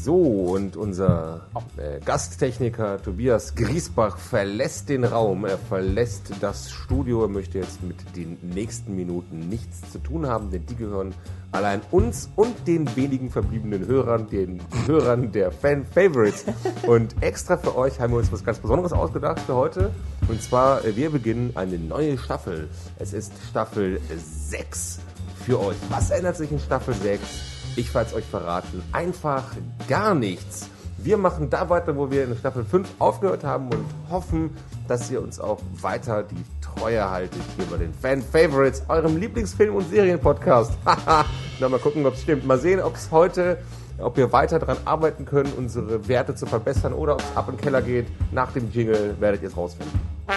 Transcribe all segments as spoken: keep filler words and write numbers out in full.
So, und unser äh, Gasttechniker Tobias Griesbach verlässt den Raum, er verlässt das Studio, er möchte jetzt mit den nächsten Minuten nichts zu tun haben, denn die gehören allein uns und den wenigen verbliebenen Hörern, den Hörern der Fan-Favorites. Und extra für euch haben wir uns was ganz Besonderes ausgedacht für heute. Und zwar, äh, wir beginnen eine neue Staffel. Es ist Staffel sechs für euch. Was ändert sich in Staffel sechs? Ich werde es euch verraten. Einfach gar nichts. Wir machen da weiter, wo wir in Staffel fünf aufgehört haben und hoffen, dass ihr uns auch weiter die Treue haltet hier bei den Fan-Favorites, eurem Lieblingsfilm- und Serienpodcast. Haha, na mal gucken, ob es stimmt. Mal sehen, ob es heute, ob wir weiter daran arbeiten können, unsere Werte zu verbessern oder ob es ab in den Keller geht. Nach dem Jingle werdet ihr es rausfinden.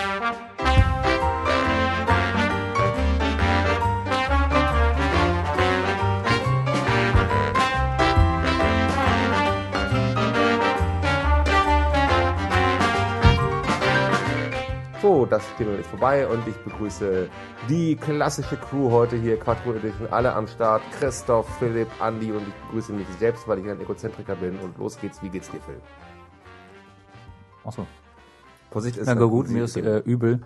So, das Thema ist vorbei und ich begrüße die klassische Crew heute hier, Quattro Edition, alle am Start. Christoph, Philipp, Andi und ich begrüße mich selbst, weil ich ein Egozentriker bin. Und los geht's, wie geht's dir, Phil? Achso. Vorsicht ist Na gut, mir ist äh, übel,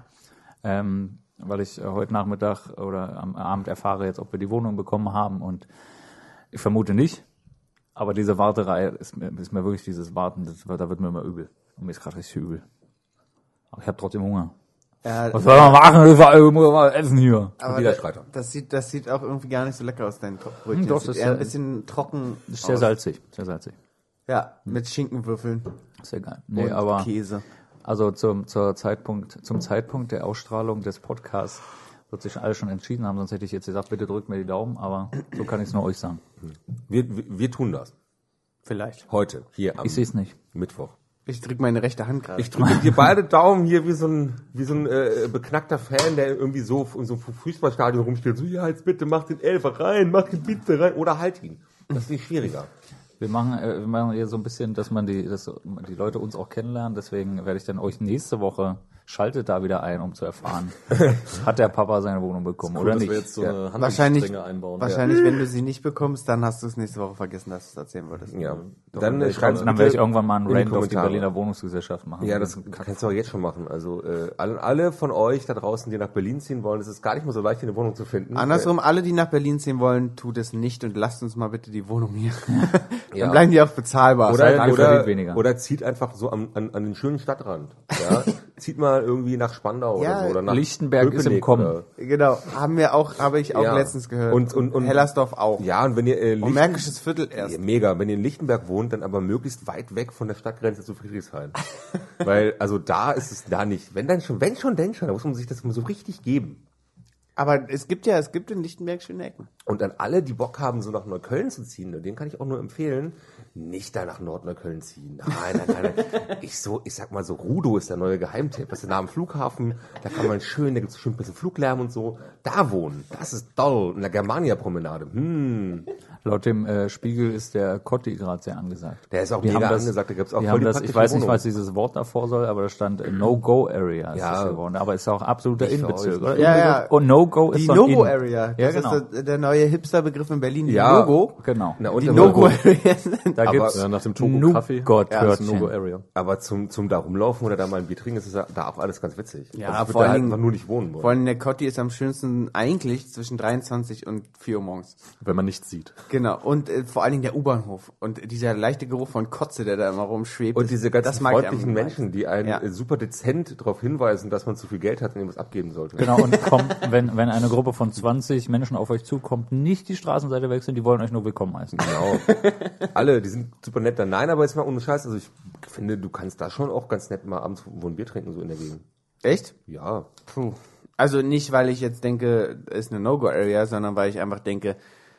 ähm, weil ich äh, heute Nachmittag oder am Abend erfahre jetzt, ob wir die Wohnung bekommen haben und ich vermute nicht. Aber diese Warterei ist mir, ist mir wirklich dieses Warten, das, da wird mir immer übel. Und mir ist gerade richtig übel. Aber ich habe trotzdem Hunger. Ja, was soll man machen? Ich muss mal essen hier. Aber da, das sieht, das sieht auch irgendwie gar nicht so lecker aus, dein Brötchen. Hm, doch, das das sieht ist eher ja, ein bisschen trocken. Ist sehr aus. salzig, sehr salzig. Ja, mit Schinkenwürfeln. Sehr geil. Nee, und aber Käse. Also zum, zur Zeitpunkt, zum Zeitpunkt der Ausstrahlung des Podcasts wird sich alle schon entschieden haben, sonst hätte ich jetzt gesagt, bitte drückt mir die Daumen, aber so kann ich es nur euch sagen. Wir, wir, wir tun das. Vielleicht. Heute, hier am Ich sehe es nicht. Mittwoch. Ich drücke meine rechte Hand gerade. Ich drücke dir beide Daumen hier wie so ein, wie so ein äh, beknackter Fan, der irgendwie so in so einem Fußballstadion rumsteht. So, ja, jetzt bitte mach den Elfer rein, mach den bitte rein. Oder halt ihn. Das ist nicht schwieriger. Wir machen, äh, wir machen hier so ein bisschen, dass man die, dass die Leute uns auch kennenlernen. Deswegen werde ich dann euch nächste Woche, schaltet da wieder ein, um zu erfahren, hat der Papa seine Wohnung bekommen cool, oder dass nicht. wir jetzt so ja. eine Wahrscheinlich, einbauen. wahrscheinlich ja. Wenn du sie nicht bekommst, dann hast du es nächste Woche vergessen, dass du es erzählen wolltest. Ja. Doch, Dann, dann, schreibst dann, dann werde ich irgendwann mal einen Rand auf die Berliner Wohnungsgesellschaft machen. Ja, das kannst du auch jetzt schon machen. Also äh, alle, alle von euch da draußen, die nach Berlin ziehen wollen, es ist gar nicht mehr so leicht, eine Wohnung zu finden. Andersrum, äh, alle, die nach Berlin ziehen wollen, tut es nicht und lasst uns mal bitte die Wohnung hier. Ja. Dann bleiben die auch bezahlbar. Oder, oder, oder zieht einfach so am, an, an den schönen Stadtrand. Ja? Zieht mal irgendwie nach Spandau ja, oder so. Oder nach Lichtenberg Köpenick ist im Kommen. Oder. Genau, haben wir auch, habe ich auch ja. letztens gehört. Und, und, und Hellersdorf auch. Ja, und wenn ihr äh, und Märkisches Viertel erst. Ja, mega, wenn ihr in Lichtenberg wohnt, dann aber möglichst weit weg von der Stadtgrenze zu Friedrichshain. Weil, also da ist es da nicht. Wenn dann schon, wenn schon, denn schon, da muss man sich das mal so richtig geben. Aber es gibt ja, es gibt in Lichtenberg schöne Ecken. Und an alle, die Bock haben, so nach Neukölln zu ziehen, denen kann ich auch nur empfehlen, nicht da nach Nordneukölln ziehen. Nein, nein, nein. ich so, ich sag mal so, Rudow ist der neue Geheimtipp. Das ist nah am Flughafen, da kann man schön, da gibt's schön ein bisschen Fluglärm und so. Da wohnen, das ist toll. In der Germania-Promenade. Hm. Laut dem äh, Spiegel ist der Kotti gerade sehr angesagt. Der ist auch die mega das, angesagt, da gibt's auch die voll haben die das, Ich weiß nicht, Wohnung. was dieses Wort davor soll, aber da stand äh, No-Go-Area ist ja, das geworden. Aber ist auch absoluter Innenbezirk, oder? Ja, ja. Und No-Go ist die so No-Go-Area. Das ja, genau. ist der, der neue Hipster-Begriff in Berlin. Die ja, No-Go. Genau. Na, und die No-Go-Area. Da aber, gibt's ja, nach dem Togo-Kaffee. Ja, das No-Go-Area. Aber zum, zum da rumlaufen oder da mal ein Bier trinken, ist es da auch alles ganz witzig. Ja, also ich vor würde da allem, halt einfach nur nicht wohnen wollen. Vor allem der Kotti ist am schönsten eigentlich zwischen dreiundzwanzig und vier Uhr morgens. Wenn man nichts sieht. Genau. Und äh, vor allen Dingen der U-Bahnhof. Und dieser leichte Geruch von Kotze, der da immer rumschwebt. Und diese ganzen das mag freundlichen Menschen, die einen ja. super dezent darauf hinweisen, dass man zu viel Geld hat und ihm was abgeben sollte. Genau, und kommt, wenn, wenn eine Gruppe von zwanzig Menschen auf euch zukommt, nicht die Straßenseite wechseln, die wollen euch nur willkommen heißen. Genau. Alle, die sind super nett da. Nein, aber jetzt mal ohne Scheiß. Also ich finde, du kannst da schon auch ganz nett mal abends wo ein Bier trinken, so in der Gegend. Echt? Ja. Puh. Also nicht, weil ich jetzt denke, es ist eine No-Go-Area, sondern weil ich einfach denke,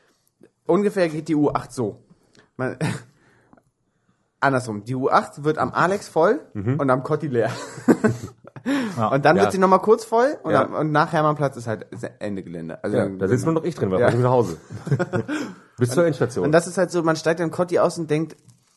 ungefähr geht die U acht so. Man, andersrum, die U acht wird am Alex voll mhm. und am Kotti leer. Ja. Und dann ja. wird sie nochmal kurz voll und, ja. am, und nach Hermannplatz ist halt Ende Gelände. Also ja, da sitzt nur noch ich drin, weil ja. ich bin nach Hause. Bis zur Endstation. Und das ist halt so, man steigt am Kotti aus und denkt,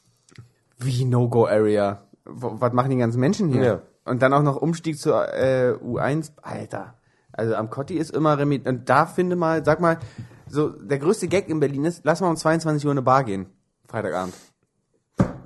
wie No-Go-Area? Was machen die ganzen Menschen hier? Ja. Und dann auch noch Umstieg zur äh, U eins. Alter. Also am Kotti ist immer Remit. Und da finde mal, sag mal, so der größte Gag in Berlin ist, lass mal um zweiundzwanzig Uhr in eine Bar gehen. Freitagabend.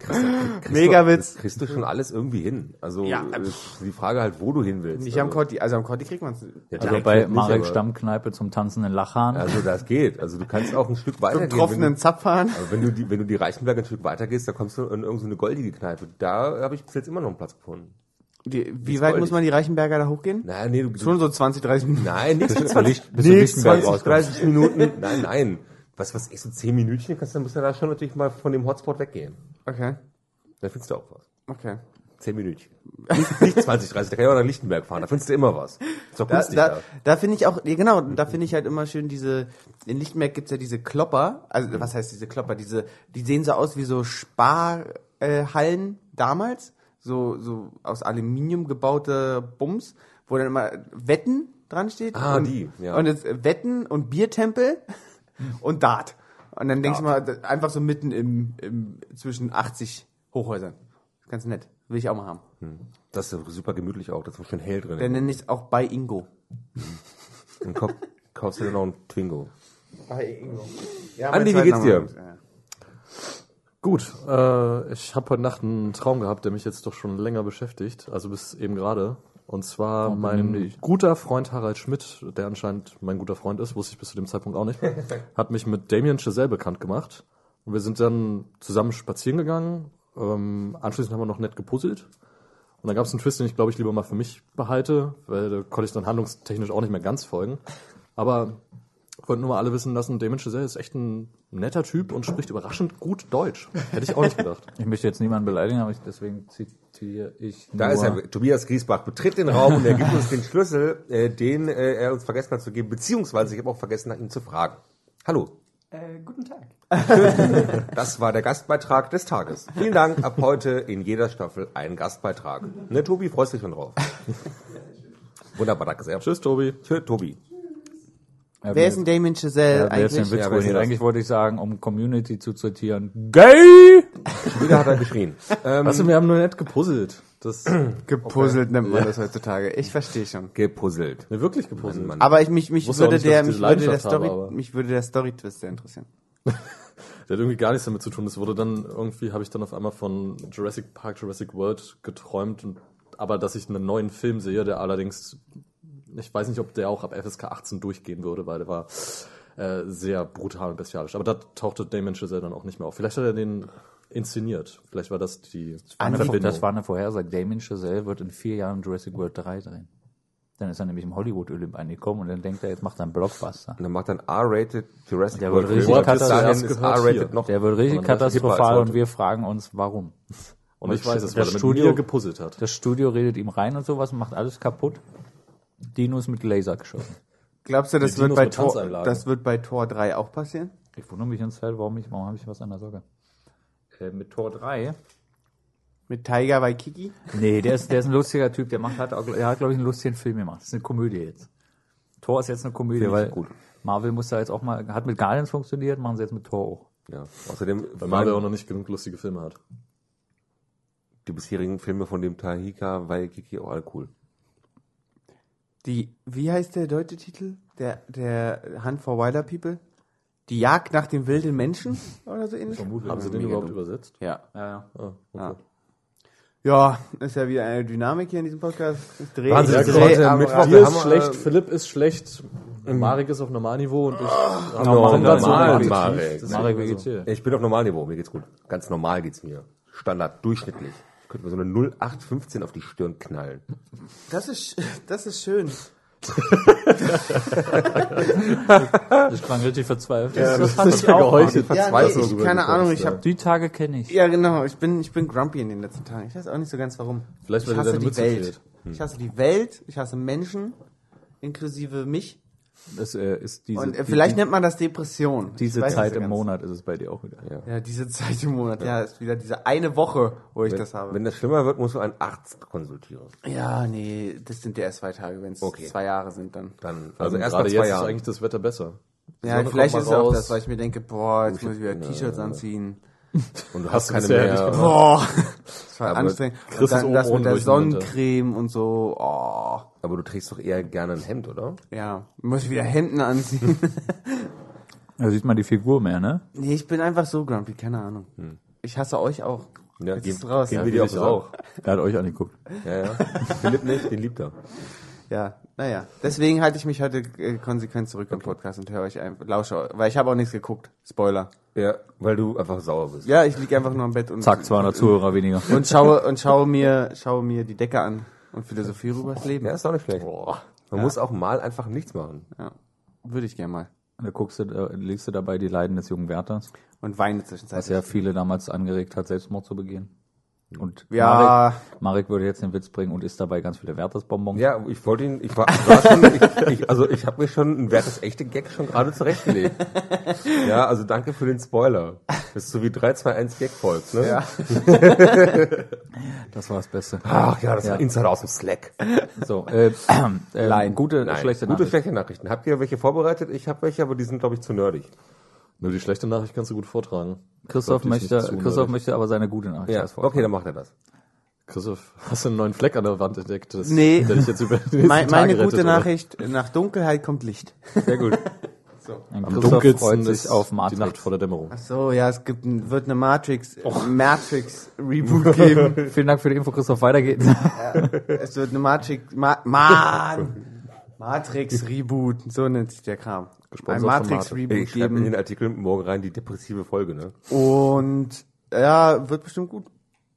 Megawitz. Das kriegst du schon alles irgendwie hin. Also Ja. äh, die Frage halt, wo du hin willst. Nicht am also, Kotti, also am Kotti kriegt man es. ja, Also direkt bei nicht, Marek aber- Stammkneipe zum tanzenden Lachhahn. Also das geht. Also du kannst auch ein Stück weiter Zum gehen. tropfenden Zapfhahn. Aber wenn du die, wenn du die Reichenberger ein Stück weiter gehst, da kommst du in irgendeine so eine goldige Kneipe. Da habe ich bis jetzt immer noch einen Platz gefunden. Die, wie weit goldig. muss man die Reichenberger da hochgehen? Nein, nee, du, Schon so zwanzig, dreißig Minuten. nein, nichts mit Bis zwanzig, du Lichtenberg rauskommst. dreißig Minuten. Nein, nein. Was, was ich so zehn Minütchen kannst, dann musst du da schon natürlich mal von dem Hotspot weggehen. Okay, Da findest du auch was. okay. Zehn Minütchen. Nicht, nicht zwanzig, dreißig, da kann ich auch nach Lichtenberg fahren. Da findest du immer was. Ist doch Da, günstig da, da. da finde ich auch, ja, genau, da finde ich halt immer schön diese, in Lichtenberg gibt's ja diese Klopper, also was heißt diese Klopper, diese, die sehen so aus wie so Sparhallen äh, Hallen damals, so, so aus Aluminium gebaute Bums, wo dann immer Wetten dran steht. Ah, und, die, ja. Und jetzt Wetten und Biertempel und Dart. Und dann denkst du mal, das- einfach so mitten im, im, zwischen achtzig Hochhäusern. Ganz nett. Will ich auch mal haben. Das ist super gemütlich auch. Das ist schön hell drin. Dann nenne ich es auch bei Ingo. Und kauf, kaufst du dir noch einen Twingo. Bei Ingo. Ja, Andi, mein wie geht's dir? zweiter Name. Gut, äh, ich habe heute Nacht einen Traum gehabt, der mich jetzt doch schon länger beschäftigt, also bis eben gerade. Und zwar mein guter Freund Harald Schmidt, der anscheinend mein guter Freund ist, wusste ich bis zu dem Zeitpunkt auch nicht, hat mich mit Damien Chazelle bekannt gemacht. Und wir sind dann zusammen spazieren gegangen. Ähm, anschließend haben wir noch nett gepuzzelt. Und dann gab es einen Twist, den ich glaube ich lieber mal für mich behalte, weil da konnte ich dann handlungstechnisch auch nicht mehr ganz folgen. Aber ich wollte nur mal alle wissen lassen, Damien Chazelle ist echt ein netter Typ und spricht überraschend gut Deutsch. Hätte ich auch nicht gedacht. Ich möchte jetzt niemanden beleidigen, aber ich, deswegen zitiere ich Da nur... ist er, Tobias Griesbach betritt den Raum und er gibt uns den Schlüssel, äh, den äh, er uns vergessen hat zu geben, beziehungsweise ich habe auch vergessen, nach ihm zu fragen. Hallo. Äh, guten Tag. Das war der Gastbeitrag des Tages. Vielen Dank, ab heute in jeder Staffel ein Gastbeitrag. Ne, Tobi, freust dich schon drauf. Wunderbar, danke sehr. Tschüss, Tobi. Tschüss, Tobi. Ja, Wer ist denn Damien Chazelle ja, wer ist denn eigentlich? Witz Ja, wer ist denn das? Eigentlich wollte ich sagen, um Community zu zitieren, gay! Wieder hat er geschrien. Ähm, Weißt du, wir haben nur nett gepuzzelt. Das, Gepuzzelt nennt man das heutzutage. Ich verstehe schon. gepuzzelt. ne, wirklich gepuzzelt. Mann. Aber ich, mich, mich Wusste auch würde nicht, dass der, ich mich diese würde der Leidenschaft Story, habe, aber- mich würde der Story-Twist sehr interessieren. Der hat irgendwie gar nichts damit zu tun. Das wurde dann irgendwie, habe ich dann auf einmal von Jurassic Park, Jurassic World geträumt, und, aber dass ich einen neuen Film sehe, der allerdings, ich weiß nicht, ob der auch ab F S K achtzehn durchgehen würde, weil der war äh, sehr brutal und bestialisch. Aber da tauchte Damien Chazelle dann auch nicht mehr auf. Vielleicht hat er den inszeniert. Vielleicht war das die Eine, Verbindung. das war eine Vorhersage. Damien Chazelle wird in vier Jahren Jurassic World drei drehen. Dann ist er nämlich im Hollywood-Olymp angekommen und dann denkt er, jetzt macht er einen Blockbuster. Und dann macht er einen R-rated Jurassic Der World wird richtig Film. katastrophal. Bis dahin Das ist gehört R-rated hier. noch. Der wird richtig Und dann ist er hipper als katastrophal heute. und wir fragen uns, warum. Und ich weiß es, das weil er mit Studio- mir gepuzzelt hat. Das Studio redet ihm rein und sowas und macht alles kaputt. Dinos mit Laser geschossen. Glaubst du, das Die wird Dinos bei mit Tor, Tanzeinlagen. das wird bei Tor drei auch passieren? Ich wundere mich ins Feld, warum, ich, warum habe ich was an der Socke? Äh, mit Tor drei? Mit Tiger Waikiki? Nee, der ist, der ist ein lustiger Typ. Der macht halt auch, er hat, glaube ich, einen lustigen Film gemacht. Das ist eine Komödie jetzt. Thor ist jetzt eine Komödie, Finde ich weil gut. Marvel muss da jetzt auch mal, hat mit Guardians funktioniert, machen sie jetzt mit Thor auch. Ja. Außerdem, Weil Marvel auch noch nicht genug lustige Filme hat. die bisherigen Filme von dem Taika Waikiki auch alle cool. Die, wie heißt der deutsche Titel? Der, der Hunt for Wilder People? Die Jagd nach dem wilden Menschen? Oder so ähnlich? Haben sie den Mega überhaupt dumm. übersetzt? Ja. Ja, ja. Ah, okay. Ja. Ja, ist ja wieder eine Dynamik hier in diesem Podcast. Ich drehe, Wahnsinn, ich das ist drehe heute am Mittwoch. Rad. Wir Dir haben, ist schlecht, äh, Philipp ist schlecht, Marek ist auf Normalniveau und ich Oh, Marek normal, Marek. Marek. Marek, wie geht's dir? Ich bin auf Normalniveau, mir geht's gut. Ganz normal geht's mir. Standard, durchschnittlich. Ich könnte mir so eine null Komma acht fünfzehn auf die Stirn knallen. Das ist, das ist schön. Das klang richtig verzweifelt. das fand ich auch. Geheuchelt. Ja, nee, ich, keine Ahnung, ich habe Die Tage kenne ich. ja genau, ich bin, ich bin grumpy in den letzten Tagen. Ich weiß auch nicht so ganz warum. Vielleicht, weil ich dir hasse deine die Mütze Welt. fehlt. Ich hasse die Welt, ich hasse Menschen, inklusive mich. Das äh, ist diese, Und äh, die- vielleicht die, nennt man das Depression. diese Ich weiß Zeit nicht so im ganz. Monat ist es bei dir auch wieder. Ja. Ja, diese Zeit im Monat. Ja, ist wieder diese eine Woche, wo ich Wenn, das habe. wenn das schlimmer wird, musst du einen Arzt konsultieren. Ja, nee, das sind ja erst zwei Tage. Wenn es Okay. zwei Jahre sind, dann. Dann, Also also erst nach gerade zwei jetzt ist Jahren. eigentlich das Wetter besser. Die Ja, Sonne vielleicht kommt ist mal es auch raus. das, weil ich mir denke, boah, jetzt muss ich wieder T-Shirts anziehen. Und du hast keine bisher nicht mehr. gemacht. Boah, das war Aber anstrengend. Chris Und ist dann oben das mit ohne der durch den Winter. Sonnencreme und so, oh. Aber du trägst doch eher gerne ein Hemd, oder? Ja, muss ich wieder Hemden anziehen. Da sieht man die Figur mehr, ne? Nee, ich bin einfach so grumpy, keine Ahnung. Ich hasse euch auch. Ja, Jetzt gehen, ist raus. gehen Ja, wir die will auch ich auch. Er hat euch angeguckt. Ja, ja. Philipp nicht, den liebt er. Ja, naja. Deswegen halte ich mich heute äh, konsequent zurück im Podcast und höre euch einfach, lausche, weil ich habe auch nichts geguckt. Spoiler. Ja, weil du einfach sauer bist. Ja, ich liege einfach nur am Bett und Zack, zweihundert Zuhörer weniger. und schaue und schaue mir schaue mir die Decke an und Philosophie rübers Leben. Ja, ist auch nicht schlecht. Boah. Man muss auch mal einfach nichts machen. Ja, würde ich gerne mal. Und da guckst du, da liest du dabei die Leiden des jungen Wärters, Und weine was zwischenzeitlich. ja viele damals angeregt hat, Selbstmord zu begehen. Und Ja. Marek, Marek würde jetzt den Witz bringen und isst dabei ganz viele Werthersbonbons. Ja, ich wollte ihn, ich war, ich war schon, ich, ich, also ich habe mir schon ein wertes echte Gag schon gerade zurechtgelegt. Ja, also danke für den Spoiler. Das ist so wie drei, zwei, eins Gag folgt, ne? Ja. Das war das Beste. Ach ja, das Ja. war Insider aus dem Slack. So, äh, äh, Line. gute, Nein, schlechte gute, Nachricht. schlechte Nachrichten. Habt ihr welche vorbereitet? Ich habe welche, aber die sind, glaube ich, zu nerdig. Nur die schlechte Nachricht kannst du gut vortragen. Christoph Ich glaub, die ist möchte, nicht zu Christoph nerdig. möchte aber seine gute Nachricht Ja, erst vortragen. okay, dann macht er das. Christoph, hast du einen neuen Fleck an der Wand entdeckt? Das, Nee. Der dich jetzt über die nächsten Mein, Tage meine rettet, gute oder? Nachricht, nach Dunkelheit kommt Licht. Sehr gut. Ein Am Christoph dunkelsten freut sich ist auf die Nacht Matrix. vor der Dämmerung. Ach so, ja, es gibt ein, wird eine Matrix, Matrix Reboot geben. Vielen Dank für die Info, Christoph. Weiter geht's. Es wird eine Matrix, Ma Mann! Matrix Reboot, so nennt sich der Kram. Ein Gesponsert von Matrix Mate. Reboot Ich schreibe in geben. den Artikel morgen rein die depressive Folge, ne? Und ja, wird bestimmt gut.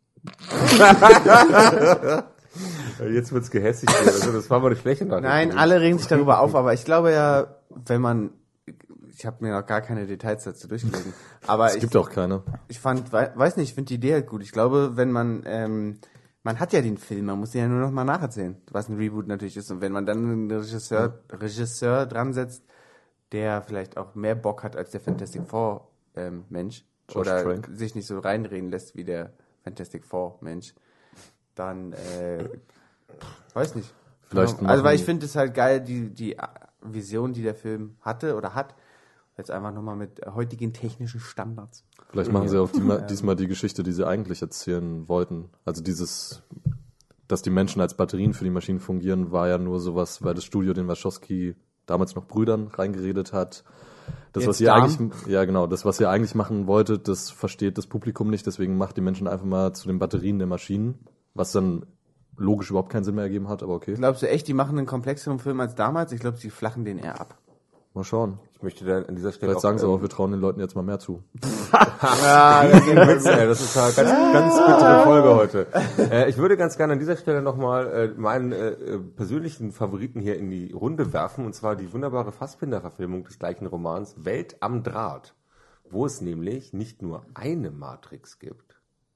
Jetzt wird's gehässig hier. Also das war mal eine schlechte Nachricht. Nein, alle regen sich darüber auf, aber ich glaube ja, wenn man, ich habe mir noch gar keine Details dazu durchgelesen, aber Es ich, gibt auch keine. ich fand, wei- weiß nicht, ich finde die Idee halt gut. Ich glaube, wenn man, ähm, man hat ja den Film, man muss den ja nur noch mal nacherzählen, was ein Reboot natürlich ist. Und wenn man dann einen Regisseur, Regisseur dran setzt, der vielleicht auch mehr Bock hat als der Fantastic Four ähm, Mensch Josh oder Trank. sich nicht so reinreden lässt wie der Fantastic Four Mensch, dann äh, weiß nicht. Vielleicht also weil machen- ich finde es halt geil, die die Vision, die der Film hatte oder hat, jetzt einfach nochmal mit heutigen technischen Standards. Vielleicht machen sie auch die, diesmal die Geschichte, die sie eigentlich erzählen wollten. Also dieses, dass die Menschen als Batterien für die Maschinen fungieren, war ja nur sowas, weil das Studio den Wachowski damals noch Brüdern reingeredet hat. Das, Jetzt was ihr Darm? eigentlich, ja genau, das, was ihr eigentlich machen wolltet, das versteht das Publikum nicht, deswegen macht die Menschen einfach mal zu den Batterien der Maschinen, was dann logisch überhaupt keinen Sinn mehr ergeben hat, aber okay. Glaubst du echt, die machen einen komplexeren Film als damals? Ich glaube, sie flachen den eher ab. Mal schauen. Ich möchte da an dieser Stelle Vielleicht sagen sie ähm, auch, wir trauen den Leuten jetzt mal mehr zu. Ja, das ist ja, das ist eine ganz, ganz bittere Folge heute. Äh, ich würde ganz gerne an dieser Stelle nochmal äh, meinen äh, äh, persönlichen Favoriten hier in die Runde werfen, und zwar die wunderbare Fassbinder-Verfilmung des gleichen Romans Welt am Draht, wo es nämlich nicht nur eine Matrix gibt,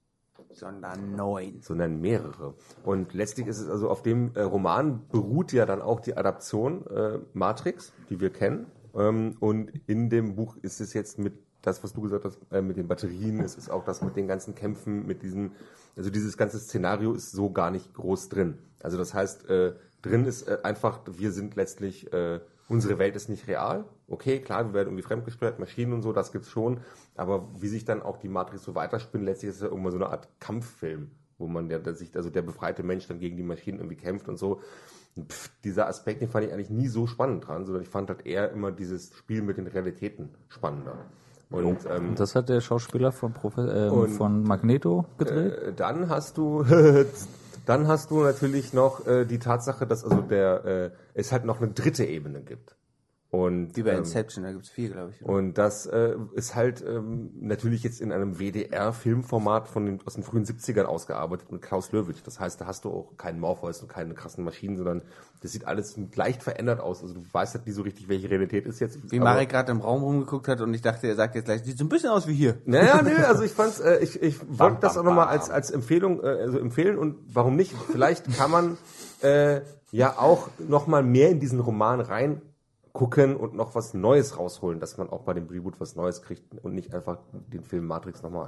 Sondern neun. sondern mehrere. Und letztlich ist es also, auf dem äh, Roman beruht ja dann auch die Adaption äh, Matrix, die wir kennen. Ähm, und in dem Buch ist es jetzt mit das, was du gesagt hast, äh, mit den Batterien, es ist auch das mit den ganzen Kämpfen, mit diesen, also dieses ganze Szenario ist so gar nicht groß drin. Also das heißt, äh, drin ist äh, einfach, wir sind letztlich, äh, unsere Welt ist nicht real. Okay, klar, wir werden irgendwie fremdgesteuert, Maschinen und so, das gibt's schon. Aber wie sich dann auch die Matrix so weiterspinnt, letztlich ist es ja irgendwann so eine Art Kampffilm, wo man ja, der sich, also der befreite Mensch dann gegen die Maschinen irgendwie kämpft und so. Pff, dieser Aspekt, den fand ich eigentlich nie so spannend dran, sondern ich fand halt eher immer dieses Spiel mit den Realitäten spannender. Und, ähm, Und das hat der Schauspieler von, Profe ähm, Und- von Magneto gedreht. Äh, dann hast du, dann hast du natürlich noch äh, die Tatsache, dass also der äh, es halt noch eine dritte Ebene gibt. Und Wie bei ähm, Inception, da gibt's vier, glaube ich. und das äh, ist halt ähm, natürlich jetzt in einem W D R-Filmformat von den, aus den frühen siebzigern ausgearbeitet mit Klaus Löwitsch. Das heißt, da hast du auch keinen Morpheus und keine krassen Maschinen, sondern das sieht alles leicht verändert aus. Also du weißt halt nie so richtig, welche Realität ist jetzt. Wie Aber- Marek gerade im Raum rumgeguckt hat und ich dachte, er sagt jetzt gleich, sieht so ein bisschen aus wie hier. Naja, nee, also ich fand's, äh, ich, ich wollte das auch bam, nochmal bam. als, als Empfehlung, äh, also empfehlen, und warum nicht? Vielleicht kann man äh, ja auch nochmal mehr in diesen Roman rein gucken und noch was Neues rausholen, dass man auch bei dem Reboot was Neues kriegt und nicht einfach den Film Matrix nochmal.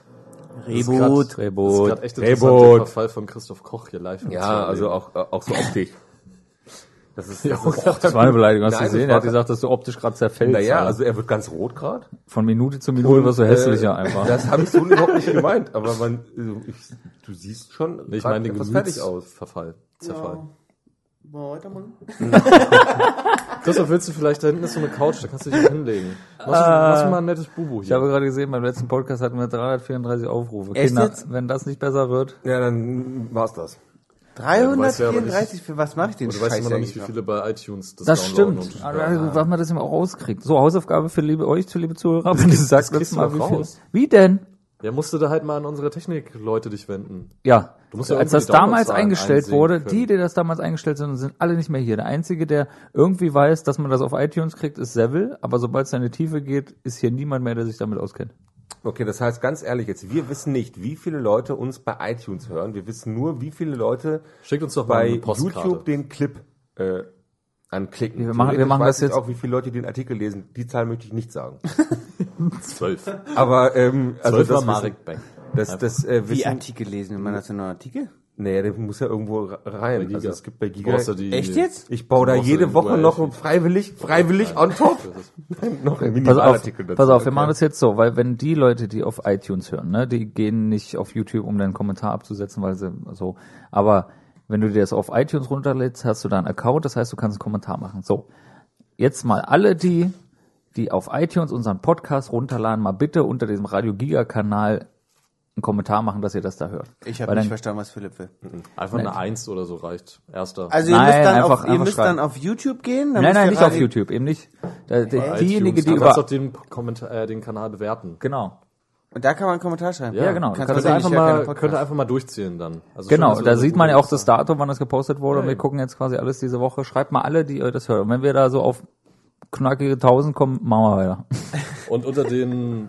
Reboot. Das ist Reboot. gerade echt interessant, Reboot. der Verfall von Christoph Koch hier live. mit zu Ja, also erleben. auch, äh, auch so optisch. Das ist, Ja, das ist Das war eine Beleidigung, hast du Nein, das gesehen? war- Er hat gesagt, dass du optisch gerade zerfällst. naja, Alter. also er wird ganz rot gerade. Von Minute zu Minute wirst du hässlicher äh, einfach. Das habe ich so überhaupt nicht gemeint, aber man, also ich, du siehst schon Nee, ich grad meine den etwas fertig aus. Gemütsverfall. Zerfall. Wollen wir weitermachen? Christoph, willst du vielleicht, da hinten ist so eine Couch, da kannst du dich hinlegen. Mach, äh, mach mal ein nettes Bubu Ich hier. habe gerade gesehen, beim letzten Podcast hatten wir dreihundertvierunddreißig Aufrufe. Echt Kinder, jetzt? wenn das nicht besser wird. Ja, dann war's das. dreihundertvierunddreißig, für was mache ich den Du weißt Scheiß immer noch nicht, wie eigentlich viele bei iTunes das, Das downloaden stimmt. und- Aber was man das immer auch rauskriegt. So, Hausaufgabe für liebe, euch, zu liebe Zuhörer. Wenn du sagst, kriegst letztes du Mal, doch wie viel. raus. Wie denn? Ja, musst du da halt mal an unsere Technikleute dich wenden. Ja, Du musst ja als irgendwie das die damals Downloadzahlen eingestellt einsehen wurde, können. die, die das damals eingestellt sind, sind alle nicht mehr hier. Der Einzige, der irgendwie weiß, dass man das auf iTunes kriegt, ist Seville, aber sobald es in die Tiefe geht, ist hier niemand mehr, der sich damit auskennt. Okay, das heißt ganz ehrlich jetzt, wir wissen nicht, wie viele Leute uns bei iTunes hören. Wir wissen nur, wie viele Leute Schickt uns doch mal bei eine Postkarte. YouTube den Clip äh, anklicken. Wir machen- wir Theoretisch machen weiß das ich jetzt- auch, wie viele Leute den Artikel lesen. Die Zahl möchte ich nicht sagen. Zwölf. Aber ähm, also Zwölf das war wissen, Marek Beck. das, das äh, Wie wissen, Artikel lesen? Wenn man das in einen Artikel? nee, der muss ja irgendwo re- rein. Giga. Also es gibt bei Giga. Brauchst du die, Echt jetzt? Ich baue da brauchst du jede den Woche U R L noch -Feed. freiwillig, freiwillig on top noch ein Pass auf, Minimalartikel dazu. pass auf, wir Okay. machen das jetzt so, weil wenn die Leute, die auf iTunes hören, ne, die gehen nicht auf YouTube, um deinen Kommentar abzusetzen, weil sie so, aber wenn du dir das auf iTunes runterlädst, hast du da einen Account, das heißt, du kannst einen Kommentar machen. So, jetzt mal alle die, die auf iTunes unseren Podcast runterladen, mal bitte unter diesem Radio Giga Kanal einen Kommentar machen, dass ihr das da hört. Ich habe Weil nicht dann- verstanden, was Philipp will. Einfach eine Eins oder so reicht. Erster. Also ihr Nein, müsst dann, einfach- auf, ihr einfach müsst schreiben. dann auf YouTube gehen? Dann Nein, müsst nein, ihr nicht auf Radio- YouTube, eben nicht. Da, die, iTunes. diejenigen, die Du kannst über, doch den, Kommentar, äh, den Kanal bewerten. genau. Und da kann man einen Kommentar schreiben. Ja, genau. Kannst Du Könnt kannst ihr aber einfach nicht, ja, keine mal, Podcast. könnt ihr einfach mal durchzählen dann. Also Genau, schön, dass da ihr sieht so man ja gut auch das Datum, wann das gepostet wurde. Und wir gucken jetzt quasi alles diese Woche. Schreibt mal alle, die ihr das hört. Und wenn wir da so auf knackige tausend kommen, machen wir weiter. Und unter den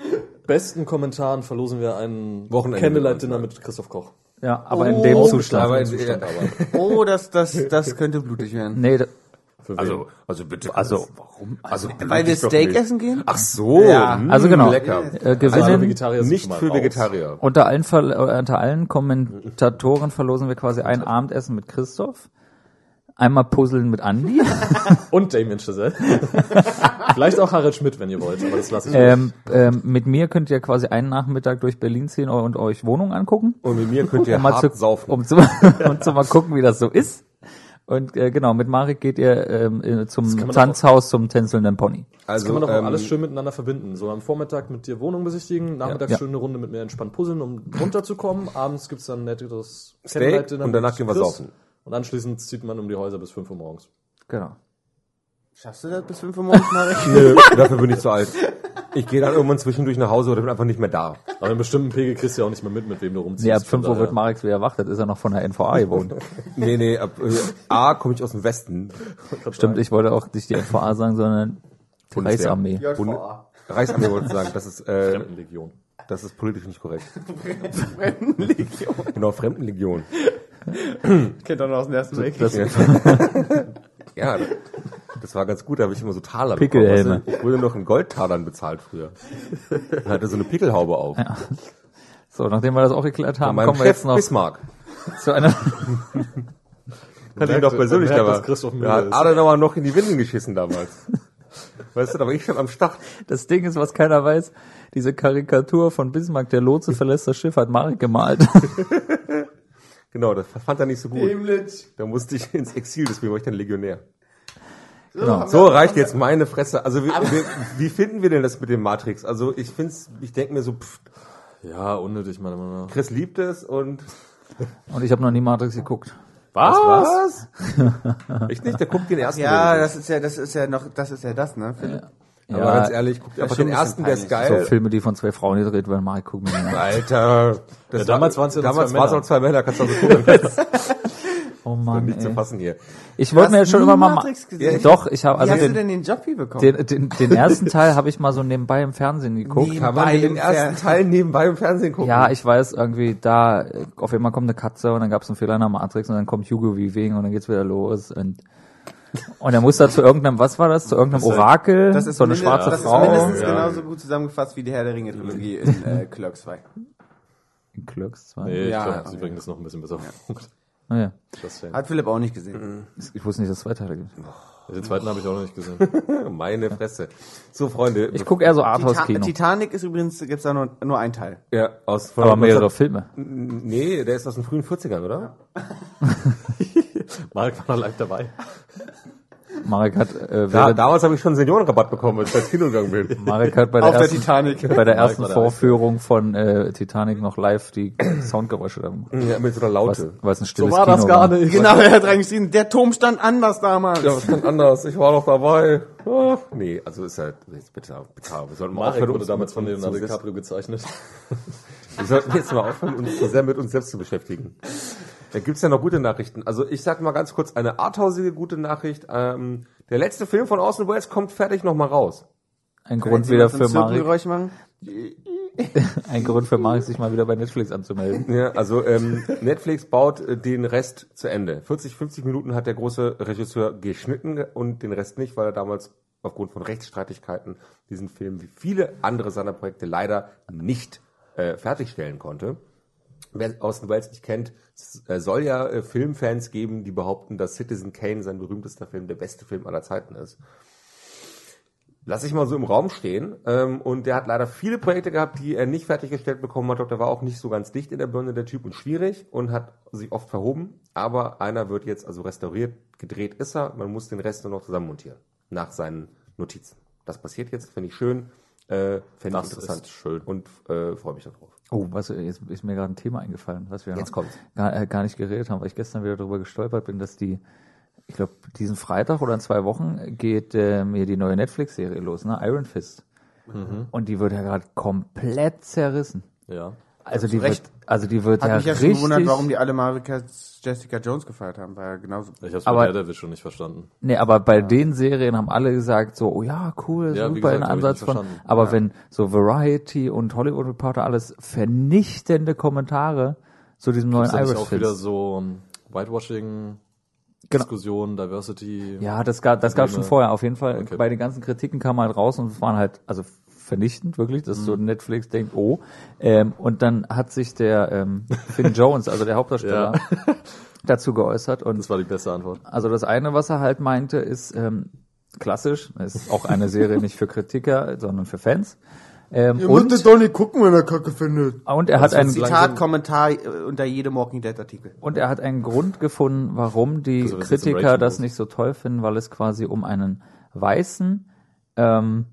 besten Kommentaren verlosen wir ein Wochenende Candlelight-Dinner mit Christoph Koch. Ja, aber in Oh, dem Aber Zustand. in, Oh, das, das, das könnte blutig werden. Nee, da, Für wen? also, also bitte. also, warum? Also, Weil wir doch Steak nicht. essen gehen? Ach so. Ja. mh, Also genau. Lecker. äh, Also gewinnen. Vegetarier sind Nicht schon mal für raus. Vegetarier. Unter allen, Ver äh, unter allen Kommentatoren verlosen wir quasi ein Abendessen mit Christoph. Einmal Puzzeln mit Andi. Und Damien Chazelle. Vielleicht auch Harald Schmidt, wenn ihr wollt, aber das lasse ich ähm, ähm, mit mir könnt ihr quasi einen Nachmittag durch Berlin ziehen und euch Wohnungen angucken. Und mit mir könnt ihr Um mal, hart zu, saufen. um, zu, um zu mal gucken, wie das so ist. Und äh, genau, mit Marek geht ihr ähm, äh, zum kann man Tanzhaus zum tänzelnden Pony. Das Also, kann man doch auch ähm, alles schön miteinander verbinden. So am Vormittag mit dir Wohnung besichtigen, nachmittags Ja. schön eine Runde mit mir entspannt puzzeln, um runterzukommen. Abends gibt's dann ein nettes Steak Candlelight-Dinner und danach mit gehen wir Chris. saufen. Und anschließend zieht man um die Häuser bis fünf Uhr morgens. Genau. Schaffst du das bis fünf Uhr morgens, Marek? Nö, dafür bin ich zu alt. Ich gehe dann irgendwann zwischendurch nach Hause oder bin einfach nicht mehr da. Aber in bestimmten Pegel kriegst du ja auch nicht mehr mit, mit wem du rumziehst. Nee, ab Von fünf Uhr wird daher- Marek wieder wach, das ist er noch von der N V A gewohnt. Nee, nee, ab äh, A komme ich aus dem Westen. Stimmt, ich wollte auch nicht die N V A sagen, sondern die Bundeswehr. Reichsarmee. Bund Reichsarmee wollte ich sagen, das ist, äh, Fremdenlegion. das ist politisch nicht korrekt. Fremdenlegion. Genau, Fremdenlegion. Kennt doch noch aus dem ersten Weg. Das, Ja, das war ganz gut, da habe ich immer so Taler Pickelhelme. bekommen. Weißt du? Ich wurde noch in Goldtalern bezahlt früher. Und hatte so eine Pickelhaube auf. Ja. so, nachdem wir das auch geklärt haben, Mein kommen wir Chef jetzt noch Bismarck. zu einer... Kann ich merkt- noch persönlich, man merkt, da dass Christoph war. müde Da hat ist. Adenauer noch in die Windeln geschissen damals. Weißt du, da war ich schon am Start. Das Ding ist, was keiner weiß, diese Karikatur von Bismarck, der Lotse verlässt das Schiff, hat Marek gemalt. Genau, das fand er nicht so gut. Dämlich. Da musste ich ins Exil, deswegen war ich dann Legionär. Genau. So reicht jetzt meine Fresse. Also wie, wie, wie finden wir denn das mit dem Matrix? Also ich find's, ich denke mir so, pff, Ja, unnötig, meiner Meinung nach. Chris liebt es und Und ich habe noch nie Matrix geguckt. was? Was? Echt nicht? Der guckt den ersten. Ja, der das ist ja, das ist ja noch, das ist ja das, ne? Philipp? Aber ganz ehrlich, guckt einfach schon den ein ersten, bisschen der ist peinlich. geil. So Filme, die von zwei Frauen gedreht werden, Marek guckt mir nicht an. Alter. Das Ja, damals waren's ja noch damals zwei war's Männer. noch zwei Männer, kannst du also gucken. Oh Mann, Nicht zu ey. fassen hier. Ich wollte mir jetzt schon immer mal... Matrix Ma- gesehen? Doch, ich habe Wie also hast du den, denn den Job hier bekommen? den, den, den ersten Teil habe ich mal so nebenbei im Fernsehen geguckt. Nee. Kann man Nebenbei den im ersten Fer- Teil nebenbei im Fernsehen gucken? Ja, ich weiß irgendwie, da äh, auf einmal kommt eine Katze und dann gab es einen Fehler in der Matrix und dann kommt Hugo Weaving und dann geht's wieder los und und er muss da zu irgendeinem, was war das, zu irgendeinem Orakel, Das ist so eine mindest- schwarze das Frau. ist mindestens Ja. genauso gut zusammengefasst wie die Herr der Ringe Trilogie in äh, Clerks zwei. In Clerks zwei. Nee, Ja, ich glaube, ja. sie bringen das noch ein bisschen besser auf den Punkt. Ah, ja. Das wär- Hat Philipp auch nicht gesehen. Ich wusste nicht, dass es zwei Teile gibt. Den zweiten habe ich auch noch nicht gesehen. Meine Fresse. So, Freunde. Ich gucke eher so Tita- Arthouse-Kino. Titanic ist übrigens, gibt's da nur, nur einen Teil. Ja, aus von Aber mehrere Filme. Nee, der ist aus den frühen vierzigern, oder? Marek war noch live dabei. Marek hat, äh, Da, während, damals habe ich schon einen Seniorenrabatt bekommen, als ich ins Kino gegangen bin. Marek hat bei der Auf der ersten, Titanic. bei der ersten war der Vorführung von äh, Titanic noch live die Soundgeräusche da gemacht. Ja, mit so einer Was, Laute. was ein stilles So war Kino das gar nicht. Genau, er hat reingeschrieben, der Turm stand anders damals. Ja, was kann anders? Ich war doch dabei. Ach, nee, also ist halt, jetzt bitte, bitte, wir sollten mal Marek aufhören, wurde uns damals von mit- Leonardo uns- DiCaprio gezeichnet. Wir sollten jetzt mal aufhören, uns so sehr mit uns selbst zu beschäftigen. Da gibt's ja noch gute Nachrichten. Also ich sag mal ganz kurz eine arthausige gute Nachricht. Ähm, der letzte Film von Orson Welles kommt fertig nochmal raus. Ein Grund wieder für Marek, Zirkelgeräusch machen. ein Grund für Marek, sich mal wieder bei Netflix anzumelden. Ja, also ähm, Netflix baut äh, den Rest zu Ende. vierzig, fünfzig Minuten hat der große Regisseur geschnitten und den Rest nicht, weil er damals aufgrund von Rechtsstreitigkeiten diesen Film wie viele andere seiner Projekte leider nicht äh, fertigstellen konnte. Wer Orson Welles nicht kennt, es äh, soll ja äh, Filmfans geben, die behaupten, dass Citizen Kane, sein berühmtester Film, der beste Film aller Zeiten ist. Lass ich mal so im Raum stehen. Ähm, und der hat leider viele Projekte gehabt, die er nicht fertiggestellt bekommen hat. Der war auch nicht so ganz dicht in der Birne, der Typ, und schwierig und hat sich oft verhoben. Aber einer wird jetzt also restauriert, gedreht ist er. Man muss den Rest nur noch zusammenmontieren, nach seinen Notizen. Das passiert jetzt, finde ich schön. Äh, finde ich Das interessant. ist schön. Und äh, freue mich darauf. Oh, was, jetzt ist mir gerade ein Thema eingefallen, was wir Jetzt noch kommt's. gar, äh, gar nicht geredet haben, weil ich gestern wieder darüber gestolpert bin, dass die, ich glaube, diesen Freitag oder in zwei Wochen geht äh, mir die neue Netflix-Serie los, ne? Iron Fist. Mhm. Und die wird ja gerade komplett zerrissen. Ja. Also zu die Recht. wird, also die wird Hat ja mich ja schon richtig. gewundert, warum die alle Marika Jessica Jones gefeiert haben, weil er genauso. Ich hab's Aber- bei Daredevil schon nicht verstanden. Nee, aber bei den Serien haben alle gesagt so, oh ja, cool, Ja, wie super, gesagt, ein hab ich Ansatz nicht von. verstanden. Aber Ja. wenn so Variety und Hollywood Reporter alles vernichtende Kommentare zu diesem neuen Ist da nicht Iris auch wieder so um, Whitewashing, Genau. Diskussion, Diversity. Ja, das gab das gab schon Probleme. vorher. Auf jeden Fall, Okay. bei den ganzen Kritiken kam halt raus und es waren halt, also vernichtend, wirklich, dass Mhm. so Netflix denkt, oh. Ähm, und dann hat sich der ähm, Finn Jones, also der Hauptdarsteller, dazu geäußert. Und Das war die beste Antwort. also das eine, was er halt meinte, ist ähm, klassisch, es ist auch eine Serie nicht für Kritiker, sondern für Fans. Ähm, und, doch nicht gucken, wenn er Kacke findet. und er hat einen Zitat, Kommentar äh, unter jedem Walking Dead Artikel. und er hat einen Grund gefunden, warum die Also, das ist jetzt ein Kritiker Rating das los. nicht so toll finden, weil es quasi um einen weißen, ähm,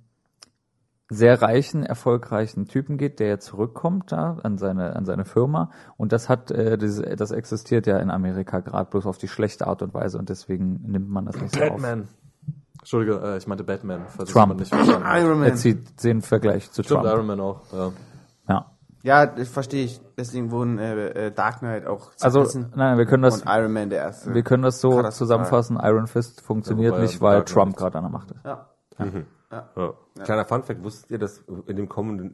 sehr reichen, erfolgreichen Typen geht, der zurückkommt da an seine an seine Firma, und das hat äh, das, das existiert ja in Amerika gerade bloß auf die schlechte Art und Weise, und deswegen nimmt man das nicht so auf. Batman. Entschuldige, äh, ich meinte Batman, falls Trump. es jemand nicht verstanden hat. Iron Er Man. zieht den Vergleich zu Stimmt, Trump. Iron Man auch. Ja. Ja. Ja, das verstehe ich. Deswegen wurden äh, äh, Dark Knight auch Also zerrissen. nein, wir können das Und Iron Man der erste. wir können das so Katastrophal. zusammenfassen. Iron Fist funktioniert Ja, wobei nicht, weil Dark Trump Knight- gerade an der Macht ist. Ja. Ja. Kleiner Funfact, wusstet ihr, dass in dem kommenden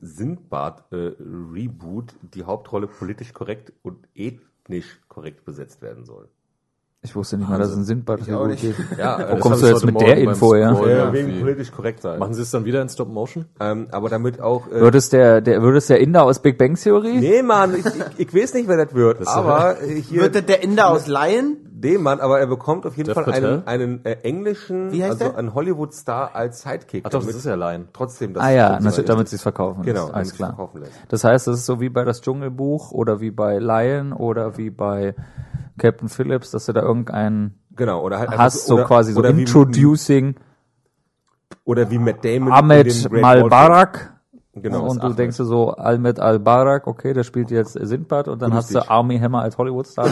Sindbad-Reboot die Hauptrolle politisch korrekt und ethnisch korrekt besetzt werden soll? Ich wusste nicht mal, dass es ein Sindbad auch nicht. gibt. Ja, Wo das kommst hab du ich jetzt heute mit der Morgen beim Info, ja? Scrollen ja, wegen irgendwie- politisch korrekt sein. Machen sie es dann wieder in Stop Motion? Ähm, aber damit auch... Äh, Wird es der, der, wird es der Inder aus Big Bang Theory? nee, Mann, ich, ich, ich weiß nicht, wer das wird. aber äh, hier... Wird das der Inder aus Lion? dem Mann, aber er bekommt auf jeden Dev Fall Patel? einen, einen äh, englischen, Wie heißt also der? einen Hollywood-Star als Sidekick. Ach doch, das damit ist ja Line. trotzdem das Ah ja, funktioniert. natürlich, damit sie es verkaufen. Genau, lässt. Alles damit sie es klar. verkaufen lässt. Das heißt, das ist so wie bei das Dschungelbuch oder wie bei Lion oder wie bei Captain Phillips, dass du da irgendeinen Genau, oder halt einfach hast, so oder, quasi so oder wie, introducing oder wie Matt Damon in Ahmed dem Great Malbarak. Wall- Genau, Und ist du Ahmed. denkst dir so, Ahmed Al-Barak, okay, der spielt jetzt Sindbad, und dann Grüß hast du dich. Armie Hammer als Hollywood-Star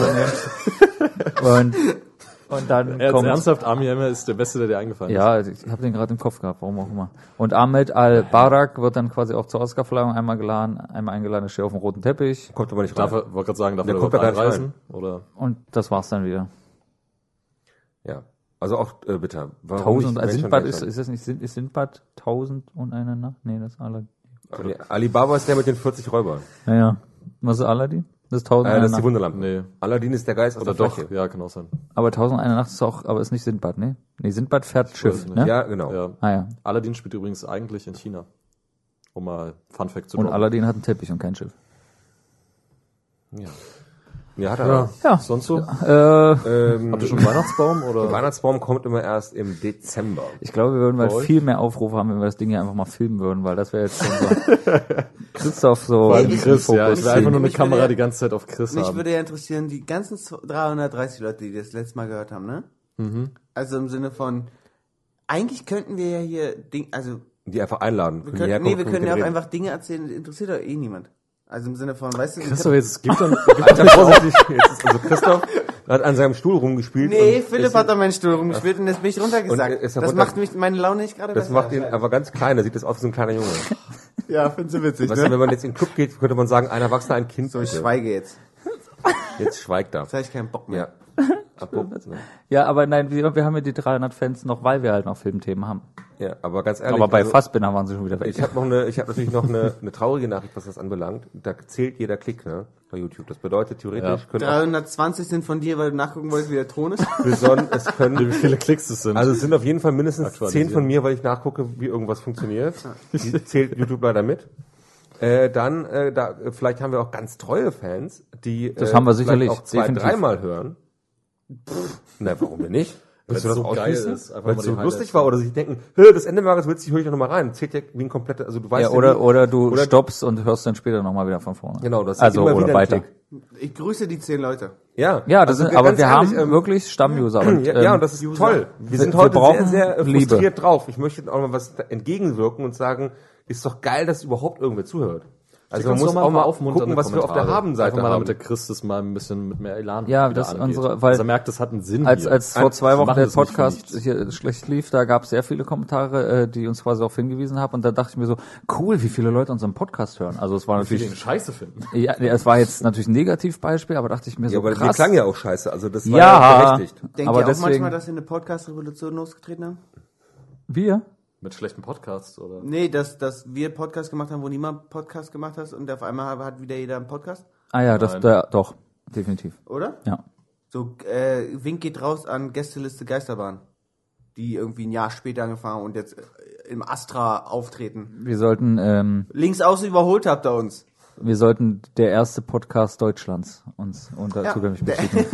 daneben. und, und dann Jetzt kommt... ernsthaft, Armie Hammer ist der Beste, der dir eingefallen Ja, ich habe den gerade im Kopf gehabt, warum auch immer. Und Ahmed Al-Barak wird dann quasi auch zur Oscarverleihung einmal geladen, einmal eingeladen, steht auf dem roten Teppich, Kommt aber nicht ist. Darf rein. er, wollte gerade sagen, darf Der er kommt überhaupt da gar nicht einreisen? Oder? und das war's dann wieder. Ja, also auch äh, bitte. Warum Tausend, nicht also Menschen Sindbad gleich ist, sein? ist das nicht, Sind- ist Sindbad tausend und eine Nacht? Nee, das ist Aladdin. Nee, Alibaba ist der mit den vierzig Räubern. Naja, was ist Aladdin? Das ist tausend Äh, eine das ist die Nacht. Wunderlampe. Nee. Aladdin ist der Geist aus Oder der doch, Fläche. ja, kann auch sein. Aber tausend eine Nacht ist auch, aber ist nicht Sindbad, ne? Nee, Sindbad fährt Schiff, nicht. ne? Ja, genau. Ja. Ah ja. Aladdin spielt übrigens eigentlich in China. Um mal Fun Fact zu Und droppen. Aladdin hat einen Teppich und kein Schiff. Ja. Ja, hat er. Ja. Ja. Sonst so? Äh, Ähm, Habt ihr schon einen Weihnachtsbaum? Oder? der Weihnachtsbaum kommt immer erst im Dezember. ich glaube, wir würden mal Bei euch? viel mehr Aufrufe haben, wenn wir das Ding hier einfach mal filmen würden, weil das wäre jetzt schon so Christoph so Vor allem Ich- Chris, ja. Ich will einfach nur eine Mich würde Kamera ja- die ganze Zeit auf Chris Mich haben. würde ja interessieren, die ganzen dreihundertdreißig Leute, die das letzte Mal gehört haben, ne? Mhm. Also im Sinne von, eigentlich könnten wir ja hier, Ding, also, Die einfach einladen. wir Können die können, herkommen, nee, wir können ja auch reden. einfach Dinge erzählen, das interessiert doch eh niemand. Also im Sinne von, weißt du, Christoph, jetzt gibt dann, Alter, vorsichtig. Jetzt ist also Christoph hat an seinem Stuhl rumgespielt. nee, und Philipp ist- hat doch meinen Stuhl rumgespielt und jetzt bin ich runtergesackt. Und ist er Das runter- macht mich meine Laune nicht gerade Das besser. macht ihn aber ganz klein, da sieht das aus wie so ein kleiner Junge. Ja, findest du witzig, Weißt du, ne? wenn man jetzt in den Club geht, könnte man sagen, ein Erwachsener, ein Kind. So, ich schweige jetzt. Jetzt schweigt er. Jetzt habe ich keinen Bock mehr. Ja. Apropos, ne? Ja, aber nein, wir, wir haben ja die dreihundert Fans noch, weil wir halt noch Filmthemen haben. Ja, aber ganz ehrlich. Aber bei also, Fassbinder waren sie schon wieder weg. Ich habe noch eine, ich habe natürlich noch eine, eine traurige Nachricht, was das anbelangt. Da zählt jeder Klick, ne, bei YouTube. Das bedeutet theoretisch Ja. können auch dreihundertzwanzig sind von dir, weil du nachgucken wolltest, wie der Thron ist. beson es können, wie viele Klicks es sind. also es sind auf jeden Fall mindestens Aktualisieren. zehn von mir, weil ich nachgucke, wie irgendwas funktioniert. Die zählt YouTube leider mit. Äh, dann, äh, da, äh, vielleicht haben wir auch ganz treue Fans, die Das äh, haben wir vielleicht sicherlich, auch zwei, definitiv. dreimal hören. Pff, na, warum denn nicht? Willst du Weil's das so geil ausschließen? ist, einfach Weil mal es die so Highlights lustig war oder sich denken, hä, das Ende war jetzt witzig, höre ich doch nochmal rein. Zählt ja wie ein kompletter, also du weißt Ja, oder, nie- oder du oder- stoppst und hörst dann später nochmal wieder von vorne. Genau, das ist Also, immer oder wieder ein beide. Klick. Ich grüße die zehn Leute. Ja, Ja, das also sind, aber ganz wir ehrlich, haben ähm, wirklich Stammuser. Und, ja, ähm, ja, und das ist toll. Wir wir- sind wir heute sehr, brauchen sehr äh, Liebe. frustriert drauf. Ich möchte auch mal was da entgegenwirken und sagen, ist doch geil, dass überhaupt irgendwer zuhört. Also man muss auch mal gucken, was wir auf der Habenseite Einfach mal, haben. damit der Chris das mal ein bisschen mit mehr Elan Ja, wieder das angeht. unsere- weil- Dass er merkt, das hat einen Sinn Als, hier. als vor zwei Wir Wochen machen der das nicht für Podcast nichts. hier schlecht lief, da gab es sehr viele Kommentare, äh, die uns quasi darauf hingewiesen haben. Und da dachte ich mir so, cool, wie viele Leute unseren Podcast hören. Also es war Die den natürlich, Scheiße finden. ja, nee, es war jetzt natürlich ein Negativbeispiel, aber dachte ich mir Ja, so aber der krass. klang ja auch scheiße. Also das war Ja. ja berechtigt. Denkt Aber ihr auch deswegen- manchmal, dass wir eine Podcast-Revolution losgetreten haben? Wir? Mit schlechten Podcasts, oder? Nee, dass, dass wir Podcast gemacht haben, wo niemand Podcast gemacht hat und auf einmal hat wieder jeder einen Podcast, Ah ja, das, Nein. da, doch, definitiv. oder? Ja. So, äh, Wink geht raus an Gästeliste Geisterbahn, die irgendwie ein Jahr später angefangen haben und jetzt äh, im Astra auftreten. Wir sollten, ähm, Links außen überholt habt ihr uns. wir sollten der erste Podcast Deutschlands uns unter Ja. zugänglich betiteln.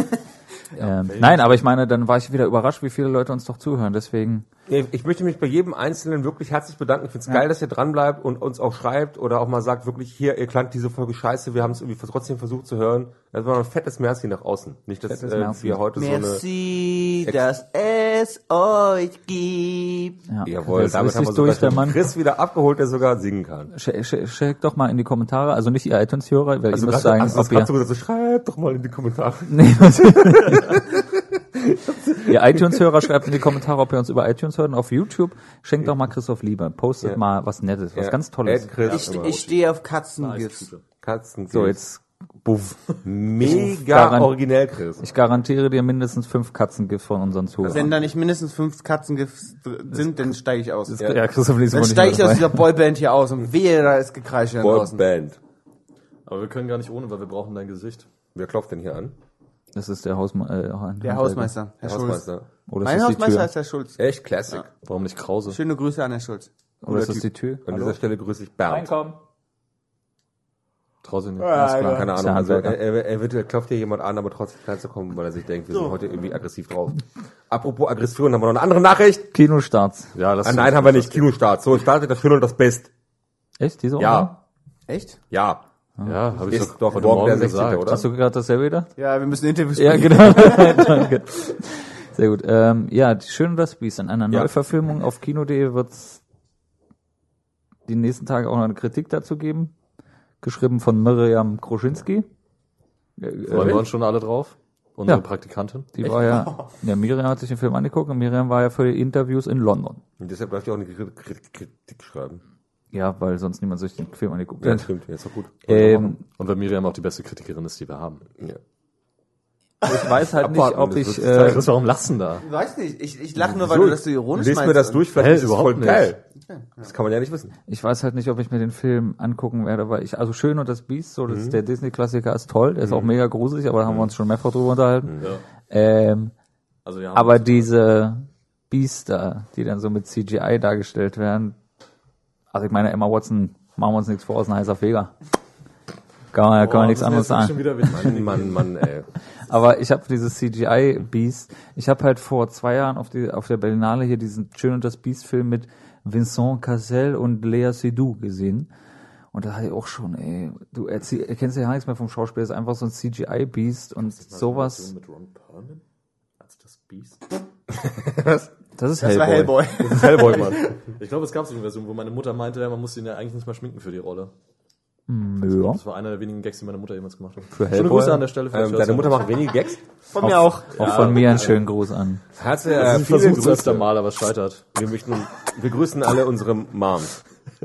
ähm, nein, aber ich meine, dann war ich wieder überrascht, wie viele Leute uns doch zuhören. Deswegen, Nee, Ich möchte mich bei jedem Einzelnen wirklich herzlich bedanken. Ich finde es geil, dass ihr dran bleibt und uns auch schreibt oder auch mal sagt, wirklich hier, ihr klangt diese Folge scheiße, wir haben es irgendwie trotzdem versucht zu hören. Das war ein fettes Merci nach außen. Nicht, dass Fettes äh, Merci. wir heute Merci, Ex- dass es euch gibt. ja. so eine... Jawohl, das damit ist haben wir sich durch, sogar der Mann. Chris wieder abgeholt, der sogar singen kann. Sch- sch- Schickt doch mal in die Kommentare, also nicht ihr iTunes-Hörer, weil Also ihr müsst grad- sagen, hast du das ob ihr... gerade so gesagt, so schreibt doch mal in die Kommentare. Nee, ihr iTunes-Hörer schreibt in die Kommentare, ob ihr uns über iTunes hört und auf YouTube. Schenkt doch mal Christoph Liebe. Postet Ja. mal was Nettes, was Ja. ganz Tolles. Ed Chris, Ich, immer. ich stehe auf Katzengifts. Katzen. So, jetzt, buff. mega Garan- originell, Chris. Ich garantiere dir mindestens fünf Katzengift von unseren Zuhörern. Wenn da nicht mindestens fünf Katzengifts dr- sind, dann steige ich aus. ja, Christoph liest Dann wohl nicht steige ich mehr aus dabei. dieser Boyband hier aus und wehe, da ist Gekreisch da draußen. Boyband. Aber wir können gar nicht ohne, weil wir brauchen dein Gesicht. Wer klopft denn hier an? Das ist der Hausme äh, Der Hausmeister, Herr Der Schulz. Hausmeister. Oder Mein ist das die Hausmeister Tür? ist Herr Schulz. Echt Classic. Warum nicht Krause? Schöne Grüße an Herr Schulz. Oder ist das die Tür? An dieser Stelle grüße ich Bernd. Reinkommen. Trau sie nicht. Alles klar. Keine Ist Ahnung, ja also Handwerker. er, er, er wird, er klopft hier jemand an, aber trotzdem reinzukommen, weil er sich denkt, wir sind heute irgendwie aggressiv drauf. Apropos Aggression, haben wir noch eine andere Nachricht? Kinostarts. Ja, das Ah, nein, haben wir nicht. Kinostart. So, startet das Schöne und das Best. Echt? Diese Woche? Ja. Echt? Ja. Ja, habe ich Ist doch, doch heute morgen Morgen der sechzehnte, gesagt. oder? Hast du gerade dasselbe wieder? Ja, wir müssen Interviews Ja, sprechen. genau. Danke. Sehr gut. Ähm, ja, die Schön und das Biest. In einer Ja. Neuverfilmung auf kino punkt de wird es die nächsten Tage auch noch eine Kritik dazu geben. Geschrieben von Miriam Kroschinski. Äh, Freuen wir äh, uns schon alle drauf? Unsere Ja. Praktikantin? die war ja, ja, Miriam hat sich den Film angeguckt und Miriam war ja für die Interviews in London. Und deshalb darf ich auch eine Kri- Kri- Kritik schreiben. Ja, weil sonst niemand sich den Film angeguckt Ja, hat. stimmt. Ja, ist doch gut. Ähm, Und weil Miriam auch die beste Kritikerin ist, die wir haben. Ja. ich weiß halt nicht, Abwarten, ob das ich, wird äh, Chris, warum lassen da? Ich weiß nicht, ich, ich lache nur, weil So, du das so ironisch Lest meinst. mir das durch, vielleicht Hä, ist es überhaupt voll nicht. geil. Das kann man ja nicht wissen. ich weiß halt nicht, ob ich mir den Film angucken werde, weil ich, also Schön und das Biest, so, das ist der Disney-Klassiker ist toll, der ist auch mega gruselig, aber da haben wir uns schon mehrfach drüber unterhalten. Ja. Ähm, Also wir haben aber diese Biester, die dann so mit C G I dargestellt werden, also ich meine, Emma Watson, machen wir uns nichts vor, ist ein heißer Feger. Kann man, kann man Oh, nichts das anderes ist jetzt sagen. schon wieder witzig. Mann, Mann, Mann, ey. Aber ich habe dieses C G I-Beast, ich habe halt vor zwei Jahren auf, die, auf der Berlinale hier diesen Schön und das Beast-Film mit Vincent Cassel und Lea Seydoux gesehen. Und da hatte ich auch schon, ey, du erzähl, erkennst ja nichts mehr vom Schauspiel, das ist einfach so ein C G I-Beast und sowas. Mit Ron Perlman? Als das Beast? Was? Das ist Das war Hellboy. Hellboy. Das ist Hellboy, Mann. Ich glaube, es gab so eine Version, wo meine Mutter meinte, man muss ihn ja eigentlich nicht mal schminken für die Rolle. Ja, Das war einer der wenigen Gags, die meine Mutter jemals gemacht hat. für Schöne Hellboy. Grüße an der Stelle. Ähm, deine Mutter macht wenige Gags. Von mir auch. Auch von mir einen schönen Gruß an. Herzlich, Das äh, ist viele versucht öfter Grüße. mal, aber es scheitert. Wir möchten, wir grüßen alle unsere Moms.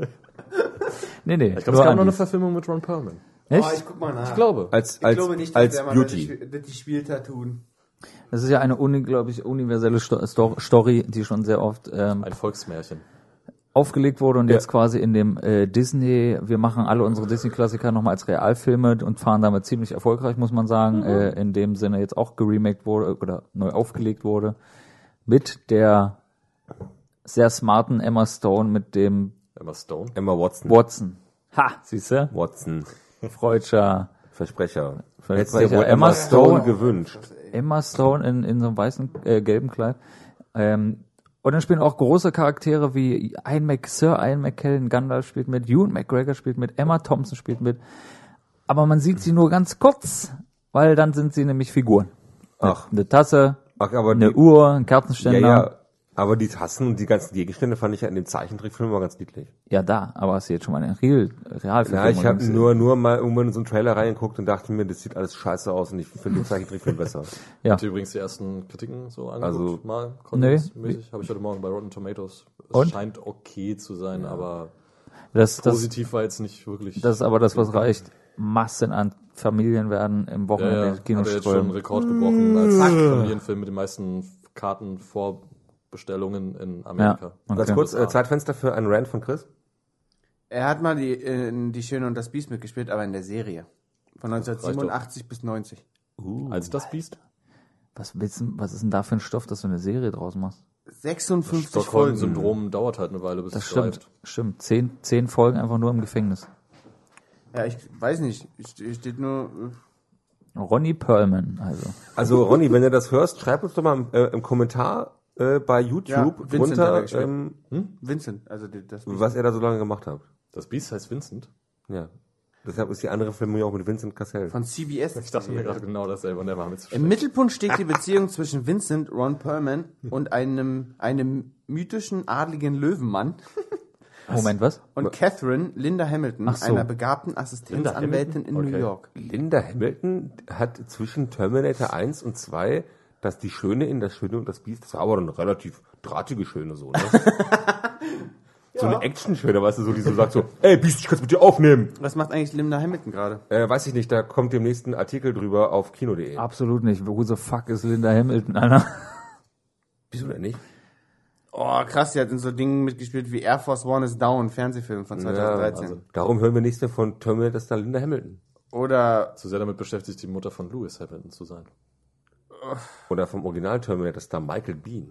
Nee, nee, Ich glaube, es nur gab noch eine Andis. Verfilmung mit Ron Perlman. Oh, Echt? ich guck mal nach. Ich glaube. Als, Ich als, glaube nicht, als dass der Beauty. Mann das, die Spieltattoo. Das ist ja eine unglaublich universelle Sto Sto Story, die schon sehr oft ähm, Ein Volksmärchen. aufgelegt wurde und Ja. jetzt quasi in dem äh, Disney, wir machen alle unsere Disney-Klassiker nochmal als Realfilme und fahren damit ziemlich erfolgreich, muss man sagen, äh, in dem Sinne jetzt auch geremaked wurde oder neu aufgelegt wurde, mit der sehr smarten Emma Stone mit dem Emma Stone. Emma Watson. Watson. Ha, siehste? Watson. Freudscher Versprecher. Versprecher. Hättest du dir wohl Emma Emma Stone Stone. gewünscht. Emma Stone in, in so einem weißen, äh, gelben Kleid. Ähm, und dann spielen auch große Charaktere wie Ian Mc, Sir Ian McKellen, Gandalf spielt mit, Ewan McGregor spielt mit, Emma Thompson spielt mit. Aber man sieht sie nur ganz kurz, weil dann sind sie nämlich Figuren. Ach. Eine Tasse, Ach, aber eine die, Uhr, ein ja, Kerzenständer. ja. Aber die Tassen und die ganzen Gegenstände fand ich ja in dem Zeichentrickfilm immer ganz niedlich. Ja, da. Aber hast du jetzt schon mal einen Real, Realfilm Ja, ich habe gesehen? nur, nur mal irgendwann in so einen Trailer reingeguckt und dachte mir, das sieht alles scheiße aus und ich finde den Zeichentrickfilm besser. Ja. Habt ihr übrigens die ersten Kritiken so angeguckt? Also- mal Nee. konsensmäßig? Habe ich heute Morgen bei Rotten Tomatoes. Es Und? scheint okay zu sein, aber Das, das, positiv war jetzt nicht wirklich. das ist aber das, was reicht. Massen an Familien werden im ja, Wochenende ja, ins Kino hat er jetzt schon einen strömen. Rekord gebrochen als Familienfilm mit den meisten Kartenvorbestellungen in Amerika. Ja. Ganz Okay. kurz, äh, Zeitfenster für einen Rant von Chris. Er hat mal die, äh, die Schöne und das Biest mitgespielt, aber in der Serie. Von neunzehnhundertsiebenundachtzig bis neunzig. Als das Biest? Was, willst du, was ist denn da für ein Stoff, dass du eine Serie draus machst? sechsundfünfzig Folgen. Stockholm-Syndrom dauert halt eine Weile, bis Das es stimmt, greift. stimmt. Zehn, zehn Folgen einfach nur im Gefängnis. Ja, ich weiß nicht. Hier steht nur. Ronnie Perlman, also. Also Ronny, wenn du das hörst, schreib uns doch mal im, äh, im Kommentar äh, bei Ja, YouTube Vincent hat er drunter, gespielt. ähm, Vincent, also die- das Biest. was er da so lange gemacht hat. Das Biest heißt Vincent? Ja. Deshalb ist die andere Filmung ja auch mit Vincent Cassel. Von C B S. Ich dachte mir gerade genau dasselbe und der war mit so Im Mittelpunkt steht die Beziehung zwischen Vincent, Ron Perlman und einem, einem mythischen adligen Löwenmann Moment, was? und Catherine Linda Hamilton, Ach so. einer begabten Assistenzanwältin in Hamilton? New Okay. York. Linda Hamilton hat zwischen Terminator eins und zwei dass die Schöne in das Schöne und das Biest, das war aber eine relativ drahtige Schöne so, ne? So eine Action-Schöne, weißt du, so die so sagt so, ey Biest, ich kann's mit dir aufnehmen. Was macht eigentlich Linda Hamilton gerade? Äh, weiß ich nicht, da kommt demnächst ein Artikel drüber auf kino punkt de. Absolut nicht. Who the fuck ist Linda Hamilton, Alter? Wieso denn nicht? Oh, krass, die hat in so Dingen mitgespielt wie Air Force One is Down, Fernsehfilm von zweitausenddreizehn. also, darum hören wir nichts mehr von Terminator Star Linda Hamilton. Oder zu sehr damit beschäftigt, die Mutter von Lewis Hamilton zu sein. Oder vom Original Terminator Star Michael Biehn.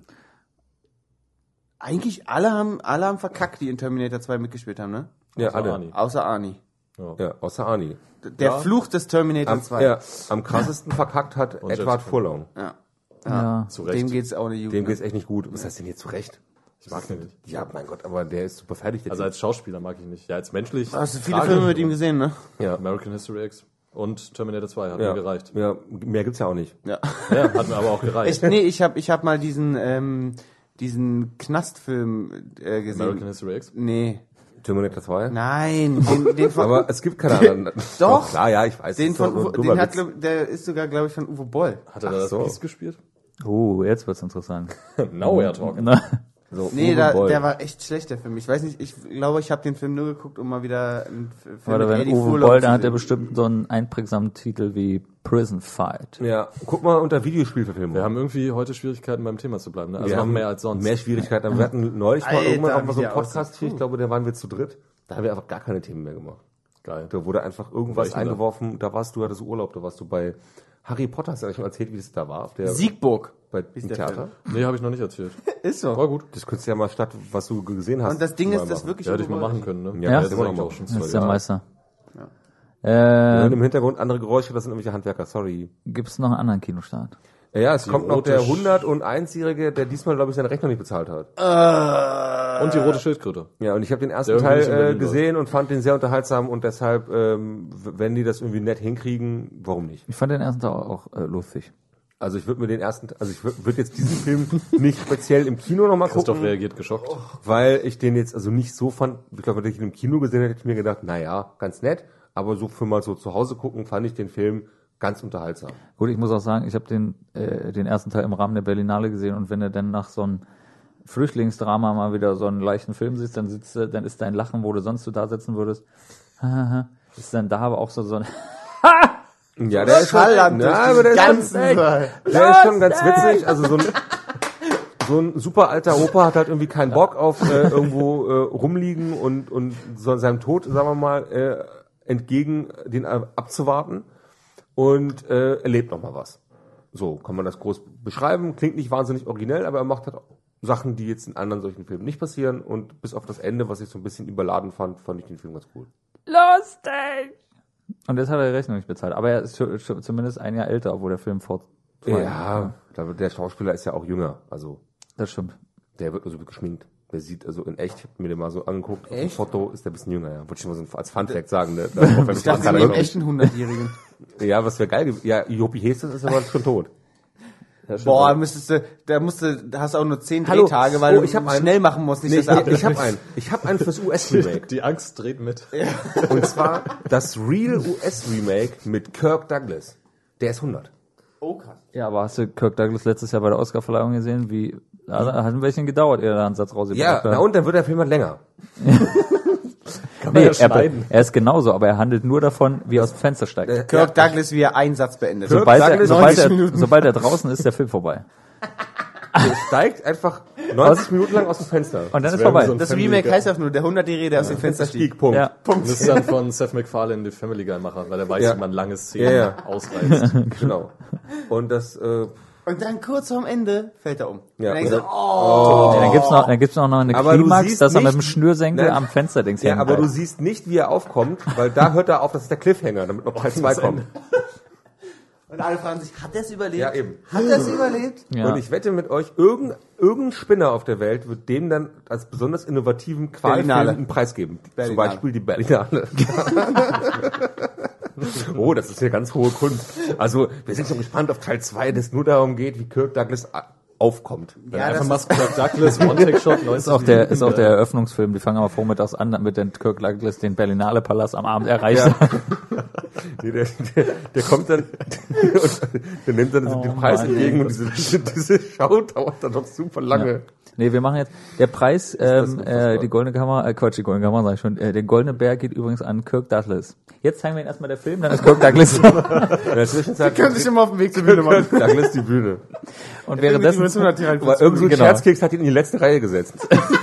eigentlich alle haben, alle haben verkackt, die in Terminator zwei mitgespielt haben, ne? Ja, Außer alle. Arnie. Außer Arnie. Ja, außer Arnie. Der Ja. Fluch des Terminator Am, zwei. ja, am krassesten verkackt hat Und Edward James Furlong. Ja. Ja. Zu Recht. Dem geht's auch nicht gut. Dem ne? geht's echt nicht gut. Was heißt denn hier zu Recht? Ich mag den nicht. Ja, mein Gott, aber der ist super fertig. Der Also Typ. als Schauspieler mag ich ihn nicht. Ja, als menschlich. Hast du viele tragisch. Filme mit ihm gesehen, ne? ja. American History X und Terminator zwei hat ja. mir gereicht. Ja, mehr gibt's ja auch nicht. Ja. Ja, hat mir aber auch gereicht. Ich, nee, ich hab, ich hab mal diesen, ähm, diesen Knastfilm äh, gesehen. American History X. Nee. Terminator zwei? Nein, den, den von, Aber es gibt keine anderen. Doch. Klar, ja, ich weiß. den das ist von doch nur Uwe, ein dummer den hat, Witz. glaub, der ist sogar, glaube ich, von Uwe Boll. Hat er Ach da das so. Biest gespielt? Oh, jetzt wird's interessant. Now we are talking. Na, So, Nee, Uwe da, Boll. der war echt schlecht, der Film. Ich weiß nicht, ich glaube, ich habe den Film nur geguckt, um mal wieder einen F- Film Warte, mit wenn Eddie Uwe Furlong Boll, zu dann hat er sehen. bestimmt so einen einprägsamen Titel wie Prison Fight. Ja, guck mal unter Videospielverfilmung. Wir haben irgendwie heute Schwierigkeiten beim Thema zu bleiben. Ne? Also Wir noch haben mehr als sonst. Mehr Schwierigkeiten. Aber wir hatten neulich mal Alter, irgendwann auch mal wie so einen der Podcast aussieht. hier. Ich glaube, da waren wir zu dritt. Da haben wir einfach gar keine Themen mehr gemacht. Geil. Da wurde einfach War irgendwas ich denn da? eingeworfen. Da warst du, hattest du Urlaub, da warst du bei Harry Potter. Hast du eigentlich schon erzählt, wie das da war? Auf der, Siegburg. bei ist dem der Theater? Nee, habe ich noch nicht erzählt. Ist so. War gut. Das könntest du ja mal statt, was du gesehen hast. Und das Ding mal ist, das machen. wirklich Ja, hätte ich mal Uwe Boll. machen können. Ne? Ja, Ja? das ist immer noch eigentlich mal auch schon Das ist zwei der Jahre. Meister. Wir hören im Hintergrund andere Geräusche, das sind irgendwelche Handwerker, sorry. Gibt's noch einen anderen Kinostart? Ja, es Die kommt noch rote der Sch- hundertundeinjährige, der diesmal, glaube ich, seine Rechnung nicht bezahlt hat. Und die rote Schildkröte. Ja, und ich habe den ersten Der irgendwie nicht in Teil äh, Berlin gesehen und fand den sehr unterhaltsam und deshalb, ähm, w- wenn die das irgendwie nett hinkriegen, warum nicht? Ich fand den ersten Teil auch äh, lustig. Also ich würde mir den ersten, also ich würde würd jetzt diesen Film nicht speziell im Kino nochmal Christoph gucken, reagiert geschockt. weil ich den jetzt also nicht so fand, ich glaube, wenn ich ihn im Kino gesehen hätte, hätte ich mir gedacht, naja, ganz nett, aber so für mal so zu Hause gucken, fand ich den Film ganz unterhaltsam. Gut, ich muss auch sagen, ich habe den äh, den ersten Teil im Rahmen der Berlinale gesehen und wenn du dann nach so einem Flüchtlingsdrama mal wieder so einen leichten Film siehst, dann sitzt du, dann ist dein Lachen, wo du sonst so da sitzen würdest, ist dann da aber auch so so ein Ja, der ist schon, Schallern ja, durch aber der den ist, ganzen schon, Saal. der ist schon ganz witzig. Also so ein, so ein super alter Opa hat halt irgendwie keinen Bock auf äh, irgendwo äh, rumliegen und und so seinem Tod, sagen wir mal, äh, entgegen den äh, abzuwarten und äh, erlebt noch mal was. So kann man das groß beschreiben. Klingt nicht wahnsinnig originell, aber er macht halt Sachen, die jetzt in anderen solchen Filmen nicht passieren. Und bis auf das Ende, was ich so ein bisschen überladen fand, fand ich den Film ganz cool. lustig. Und jetzt hat er die Rechnung nicht bezahlt. Aber er ist schon, schon zumindest ein Jahr älter, obwohl der Film fort. Ja, da wird- der Schauspieler ist ja auch jünger. Also Das stimmt. der wird nur so geschminkt. Der sieht also in echt, ich hab mir den mal so angeguckt, auf dem Echt? Foto ist der ein bisschen jünger, ja. Wollte ich mal so als Funfact sagen, ne? Auch wenn Ich es dachte, keiner sie nehmen glaubt. echt einen hundertjährigen. Ja, was wäre geil gewesen. Ja, Jopi Hestes ist aber schon tot. Boah, müsstest du, da musst du, da hast du auch nur zehn Hallo. Drehtage, weil Oh, du ich hab einen. schnell machen musst, nicht Nee, dass ich, er ich habe einen. Ich habe einen fürs U S-Remake. Die Angst dreht mit. Und zwar das Real U S-Remake mit Kirk Douglas. Der ist hundert. Oh, krass. Ja, aber hast du Kirk Douglas letztes Jahr bei der Oscarverleihung gesehen? Wie, da hat ein bisschen gedauert, ehe er da einen Satz Ja, rausgebracht hat. na und dann wird der Film halt länger. Kann man Nee, ja er, schneiden. er ist genauso, aber er handelt nur davon, wie er aus dem Fenster steigt. Kirk Douglas, wie er einen Satz beendet. Kirk Sobald er, Douglas, sobald, neunzig er, Minuten. sobald er draußen ist, ist der Film vorbei. Der steigt einfach neunzig Minuten lang aus dem Fenster. Und dann ist wäre vorbei. so ein Das Family Remake Guy. heißt auch nur, der hundertjährige, der aus dem Fenster stieg. Stieg, Punkt. Ja. Punkt. Das ist dann von Seth MacFarlane, die Family Guy Macher, weil er weiß, Ja. wie man lange Szenen Ja, ja. ausreizt. Genau. Und das, äh, Und dann kurz vorm Ende fällt er um. Ja, Und dann denkst und du, dann- oh. Ja, dann gibt's noch, dann gibt's noch eine Aber du Klimax, siehst dass er mit nicht- dem Schnürsenkel Nein. am Fensterdings ja, hängt aber du bleibt. siehst nicht, wie er aufkommt, weil da hört er auf, das ist der Cliffhanger, damit noch Teil zwei kommt. Und alle fragen sich, hat er es überlebt? Ja, eben. Hat er es überlebt? Ja. Und ich wette mit euch, irgendein, irgendein Spinner auf der Welt wird dem dann als besonders innovativen Qualfilm Berlinale. einen Preis geben. Zum Berlinale. Beispiel die Berlinale. Oh, das ist eine ganz hohe Kunst. Also, wir sind schon gespannt auf Teil zwei, das nur darum geht, wie Kirk Douglas a- aufkommt. Ja, Einfach das mal Kirk Douglas, One-Take-Shot, Ist auch der, ist auch der Eröffnungsfilm. Die fangen aber vormittags an, damit der Kirk Douglas den Berlinale Palast am Abend erreicht. Ja. Nee, der, der, der kommt dann und der nimmt dann Oh den Preis Mann, entgegen ey. und diese, diese, diese Show dauert dann doch super lange. Nee, wir machen jetzt, der Preis, ähm, unfassbar. äh, die Goldene Kamera, äh, Quatsch, die Goldene Kamera sag ich schon, äh, der Goldene Bär geht übrigens an Kirk Douglas. Jetzt zeigen wir ihn erstmal der Film, dann ist Kirk Douglas. In der Zwischenzeit Können sich immer auf dem Weg zur Bühne machen. Kirk Douglas die Bühne. Und Währenddessen währenddessen, Aber irgend so ein Genau. Scherzkeks hat ihn in die letzte Reihe gesetzt.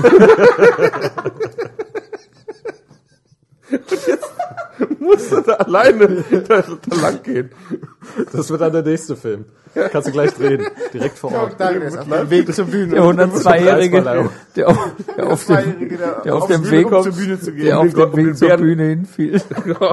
Und jetzt musst du da alleine da, da lang gehen. Das wird dann der nächste Film. Kannst du gleich drehen. Direkt vor Kirk Ort. Douglas auf dem Weg zur Bühne. der hundertzwei-Jährige, Preisverleihung. der auf, der auf dem, Zweijährige, der der auf auf dem die Weg, Bühne, um zur Bühne zu gehen. der Um auf den- dem um den Weg zur Bären- Bühne hinfiel.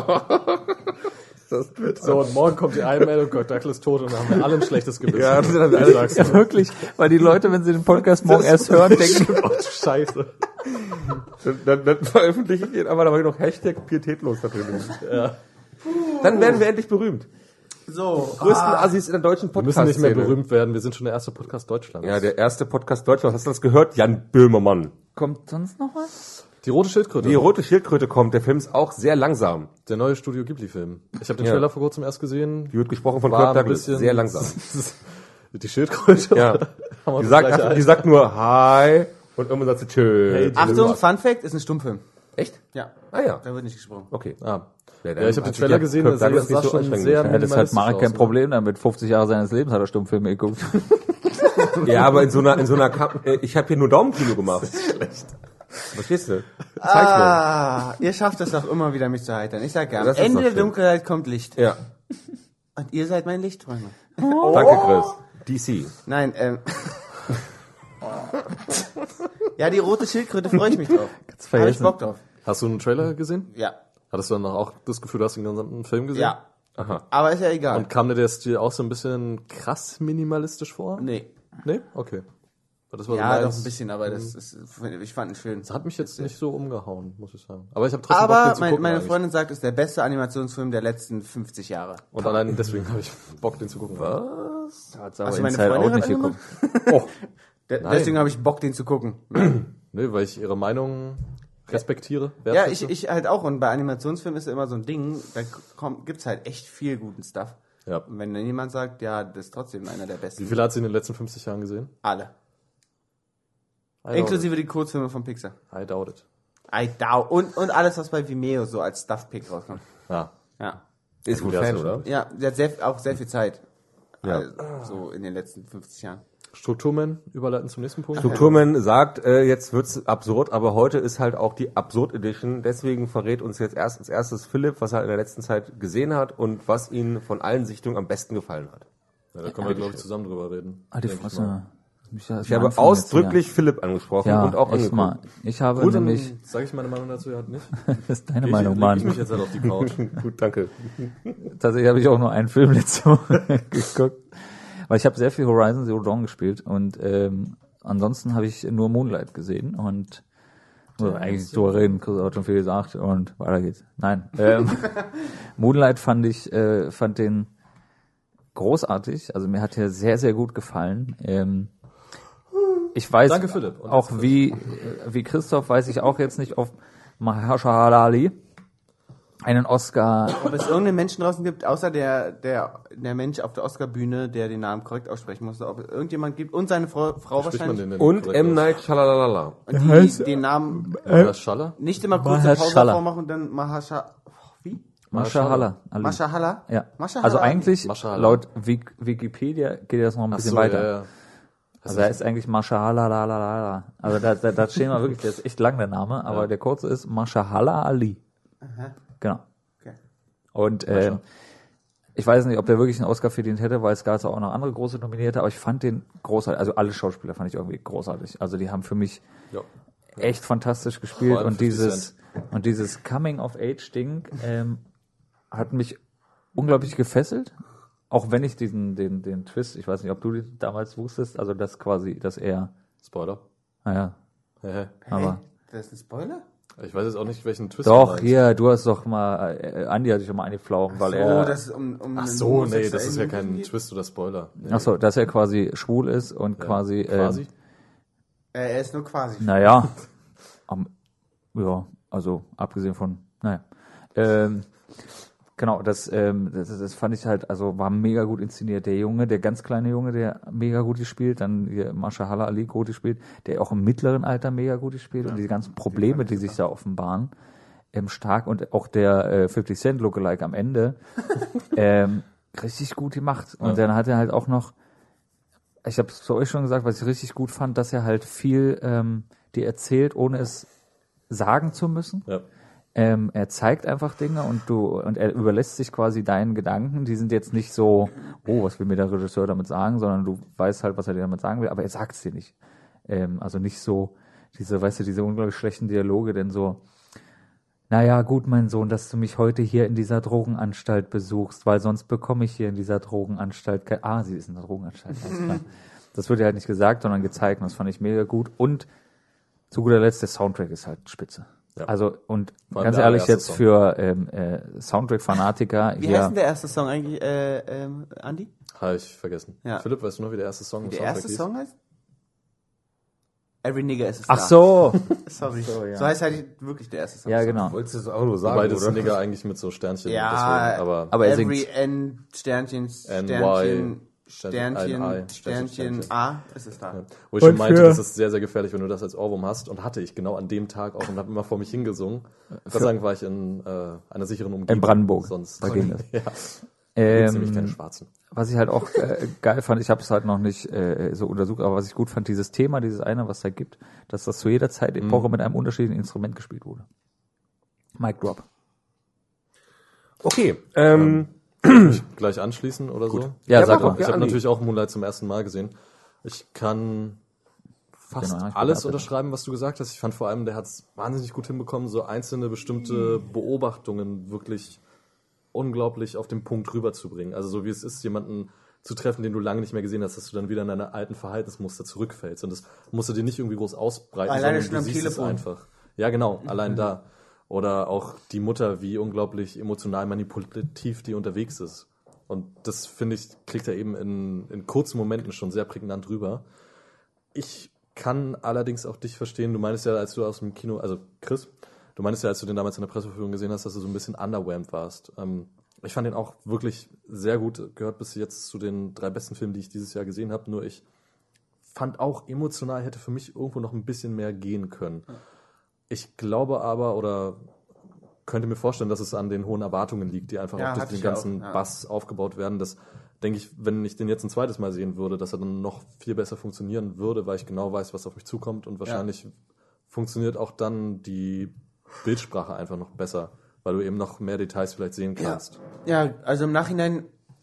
Das wird So, und morgen kommt die Einmeldung, Kirk Douglas tot und dann haben wir alle ein schlechtes Gewissen. Ja, das sind dann Ich alle- sag's Ja, dir. wirklich, weil die Leute, wenn sie den Podcast morgen erst hören, denken, Oh, Scheiße. Dann, dann, dann veröffentliche ich ihn, aber da war noch Hashtag pietätlos da drin. Ja. Dann werden wir endlich berühmt. So. Größten Assis in der deutschen Wir müssen nicht mehr Podcast-Szene. berühmt werden, wir sind schon der erste Podcast Deutschlands. Ja, der erste Podcast Deutschlands. Hast du das gehört? Jan Böhmermann. kommt sonst noch was? Die rote Schildkröte. Die rote Schildkröte kommt. Der Film ist auch sehr langsam. Der neue Studio Ghibli-Film. Ich habe den Ja. Trailer vor kurzem erst gesehen. Die wird gesprochen von War Kirk ein Douglas. bisschen Sehr langsam. Die Schildkröte. Ja. Haben wir Die das sagt, gleiche einfach, die Alter. sagt nur Hi und irgendwann sagt sie Tschö. Hey, Achtung, Fun Fact, ist ein Stummfilm. Echt? Ja. Ah ja. Da wird nicht gesprochen. Okay. Ah. Ja, Ja, ich habe den Trailer gesehen, Kirk das sah, Douglas das sah nicht so schon anstrengend. sehr Ja, das hat minimalistisch Marek kein aus, Problem damit. fünfzig Jahre seines Lebens hat er Stummfilme geguckt. Ja, aber in so einer, in so einer, Kam äh, ich habe hier nur Daumenkino gemacht. Verstehst du? Zeichnung. Ah, ihr schafft es doch immer wieder, mich zu heitern. Ich sag ja, am Das ist Ende doch der schön. Dunkelheit kommt Licht. Ja. Und ihr seid mein Lichtträumer. Danke, Chris. D C. Nein, ähm. Ja, die rote Schildkröte freue ich mich drauf. Habe ich vergessen. Bock drauf. Hast du einen Trailer gesehen? Ja. Hattest du dann auch das Gefühl, du hast den gesamten Film gesehen? Ja. Aha. Aber ist ja egal. Und kam dir der Stil auch so ein bisschen krass minimalistisch vor? Nee. Nee? Okay. Das war Ja, so doch nice. ein bisschen, aber das ist, ich fand ihn schön. Das hat mich jetzt nicht so umgehauen, muss ich sagen. Aber ich habe trotzdem Bock, Aber den zu mein, gucken meine eigentlich. Freundin sagt, es ist der beste Animationsfilm der letzten fünfzig Jahre. Und allein deswegen habe ich Bock, den zu gucken. Was? Hat's Hast aber du meine Inside auch Freundin nicht angemacht? geguckt. Oh. De Nein. deswegen habe ich Bock, den zu gucken. Nee, weil ich ihre Meinung respektiere. Ja, wertschätze. ich, ich halt auch. Und bei Animationsfilmen ist ja immer so ein Ding, da kommt, gibt's halt echt viel guten Stuff. Ja. Und wenn dann jemand sagt, ja, das ist trotzdem einer der besten. Wie viele hat sie in den letzten fünfzig Jahren gesehen? Alle. I doubt Inklusive die Kurzfilme von Pixar. it. I doubt it. I doubt. Und, und alles, was bei Vimeo so als Stuff-Pick rauskommt. Ja. Ja. Ist wohl Ja, Fan, so oder? Ja, der hat sehr, auch sehr viel Zeit. Ja. Also, so in den letzten fünfzig Jahren. Strukturman, überleiten zum nächsten Punkt. Strukturman sagt, äh, jetzt wird's absurd, aber heute ist halt auch die Absurd Edition. Deswegen verrät uns jetzt erst als erstes Philipp, was er in der letzten Zeit gesehen hat und was ihm von allen Sichtungen am besten gefallen hat. Ja, da können wir, glaube ich, zusammen drüber reden. Ah, die Denke ich Fresse. mal. Ich habe ausdrücklich Philipp angesprochen ja, und auch echt angeguckt. mal. Ich habe Gut, dann nämlich, sage ich meine Meinung dazu, ja nicht. das ist deine Ich Meinung, leg Mann. ich mich jetzt halt auf die Couch. Gut, danke. Tatsächlich habe ich auch nur einen Film letzte Woche geguckt. Weil ich habe sehr viel Horizon Zero Dawn gespielt und ähm, ansonsten habe ich nur Moonlight gesehen und oder eigentlich nicht drüber reden, Chris hat schon viel gesagt und weiter geht's. Nein. Ähm, Moonlight fand ich, äh, fand den großartig, also mir hat er sehr, sehr gut gefallen. Ähm, ich weiß Danke, Philipp. Und auch jetzt wie, äh, wie Christoph weiß ich auch jetzt nicht, ob Mahershala Ali einen Oscar. Ob es irgendeinen Menschen draußen gibt, außer der, der, der Mensch auf der Oscar-Bühne, der den Namen korrekt aussprechen musste, ob es irgendjemand gibt und seine Frau, Frau Spricht man wahrscheinlich, den denn Und korrekt M. aus? Night Shyamalan. und die den Namen Äh, Schaller? nicht immer kurze Pause Mahershala. vormachen und dann Mahasha, wie? Mahershala Ali. Mashallah? Ja. Mashallah. Also eigentlich, Mashallah. laut Wik- Wikipedia geht das noch ein Ach bisschen so, weiter. ja, ja. Also er ist eigentlich Mashallah. Also da, da, da stehen wir wirklich, der ist echt lang der Name, aber Ja. der kurze ist Mahershala Ali. Genau. Okay. Und ähm, ich weiß nicht, ob der wirklich einen Oscar verdient hätte, weil es gab auch noch andere große Nominierte, aber ich fand den großartig. Also alle Schauspieler fand ich irgendwie großartig. Also die haben für mich Ja. echt fantastisch gespielt allem und fifty dieses und dieses Coming-of-Age-Ding ähm, hat mich unglaublich gefesselt. Auch wenn ich diesen den den Twist, ich weiß nicht, ob du den damals wusstest, also das quasi, dass er, Spoiler. naja, Hä? aber Das ist ein Spoiler? Ich weiß jetzt auch nicht, welchen Twist doch, du meinst. hier, du hast doch mal, äh, Andi hat dich schon mal angeflogen, weil so, er, das ist um, um Ach einen so, nee, das ist ja homosexuellen kein geht. Twist oder Spoiler. Nee. ach so, dass er quasi schwul ist und Ja. quasi, ähm, Quasi? Äh, er ist nur quasi. naja, am, ja, also abgesehen von, naja, ähm, genau, das, ähm, das, das fand ich halt, also war mega gut inszeniert. Der Junge, der ganz kleine Junge, der mega gut gespielt, dann hier Mahershala Ali gut gespielt, der auch im mittleren Alter mega gut gespielt und die ganzen Probleme, die sich da offenbaren, ähm, stark und auch der äh, fifty Cent Lookalike am Ende, ähm, richtig gut gemacht. Und Ja. dann hat er halt auch noch, ich habe es zu euch schon gesagt, was ich richtig gut fand, dass er halt viel ähm, dir erzählt, ohne es sagen zu müssen. Ja. Ähm, er zeigt einfach Dinge und du und er überlässt sich quasi deinen Gedanken. Die sind jetzt nicht so, oh, was will mir der Regisseur damit sagen, sondern du weißt halt, was er dir damit sagen will, aber er sagt es dir nicht. Ähm, also nicht so diese, weißt du, diese unglaublich schlechten Dialoge, denn so, naja, gut, mein Sohn, dass du mich heute hier in dieser Drogenanstalt besuchst, weil sonst bekomme ich hier in dieser Drogenanstalt ke- ah, sie ist in der Drogenanstalt, alles klar. Das wird ja halt nicht gesagt, sondern gezeigt und das fand ich mega gut und zu guter Letzt, der Soundtrack ist halt spitze. Ja. Also, und Vor allem ganz der ehrlich, allererste jetzt Song. für ähm, äh, Soundtrack-Fanatiker Wie hier. heißt denn der erste Song eigentlich, äh, ähm, Andi? Habe ich vergessen. Ja. Philipp, weißt du noch, wie der erste Song im Der Soundtrack erste hieß? Song heißt? Every Nigger is a Ach Star. so! Sorry. So, ja. heißt halt wirklich der erste Song. Ja, genau. Wolltest du es auch nur sagen, Wobei das oder? Nigger eigentlich mit so Sternchen Ja, deswegen, aber, aber er Every singt. N, Sternchen, N, Sternchen, Y, Sternchen, ein I, Sternchen, Sternchen. A, ist es da. wo ich schon Und meinte, für- das ist sehr, sehr gefährlich, wenn du das als Ohrwurm hast und hatte ich genau an dem Tag auch und habe immer vor mich hingesungen. Ich würde sagen, war ich in äh, einer sicheren Umgebung. In Brandenburg. Sonst Da ging das. ja, gibt's nämlich keine Ähm, Schwarzen. was ich halt auch äh, geil fand, ich habe es halt noch nicht äh, so untersucht, aber was ich gut fand, dieses Thema, dieses eine, was da gibt, dass das zu jeder Zeit Epoche mit einem unterschiedlichen Instrument gespielt wurde. Mic Drop. Okay, ähm, Gleich anschließen oder so? Ja, Ja, sag mach mal. doch, Ich habe Andi. natürlich auch Moonlight zum ersten Mal gesehen. Ich kann fast Genau, ich alles bin unterschreiben, was du gesagt hast. Ich fand vor allem, der hat es wahnsinnig gut hinbekommen, so einzelne bestimmte Beobachtungen wirklich unglaublich auf den Punkt rüberzubringen. Also so wie es ist, jemanden zu treffen, den du lange nicht mehr gesehen hast, dass du dann wieder in deine alten Verhaltensmuster zurückfällst. Und das musst du dir nicht irgendwie groß ausbreiten, Alleine sondern schon du am siehst es Telefon. einfach. Ja, genau, allein da. Oder auch die Mutter, wie unglaublich emotional manipulativ die unterwegs ist. Und das, finde ich, kriegt er eben in, in kurzen Momenten schon sehr prägnant rüber. Ich kann allerdings auch dich verstehen. Du meinst ja, als du aus dem Kino, also Chris, du meinst ja, als du den damals in der Presseverführung gesehen hast, dass du so ein bisschen underwhelmed warst. Ähm, ich fand den auch wirklich sehr gut, gehört bis jetzt zu den drei besten Filmen, die ich dieses Jahr gesehen habe. Nur ich fand auch emotional hätte für mich irgendwo noch ein bisschen mehr gehen können. Ich glaube aber, oder könnte mir vorstellen, dass es an den hohen Erwartungen liegt, die einfach Ja, auch durch hatte den ich ganzen auch, ja. Bass aufgebaut werden. Das denke ich, wenn ich den jetzt ein zweites Mal sehen würde, dass er dann noch viel besser funktionieren würde, weil ich genau weiß, was auf mich zukommt. Und wahrscheinlich ja. funktioniert auch dann die Bildsprache einfach noch besser, weil du eben noch mehr Details vielleicht sehen kannst. Ja, ja, also im Nachhinein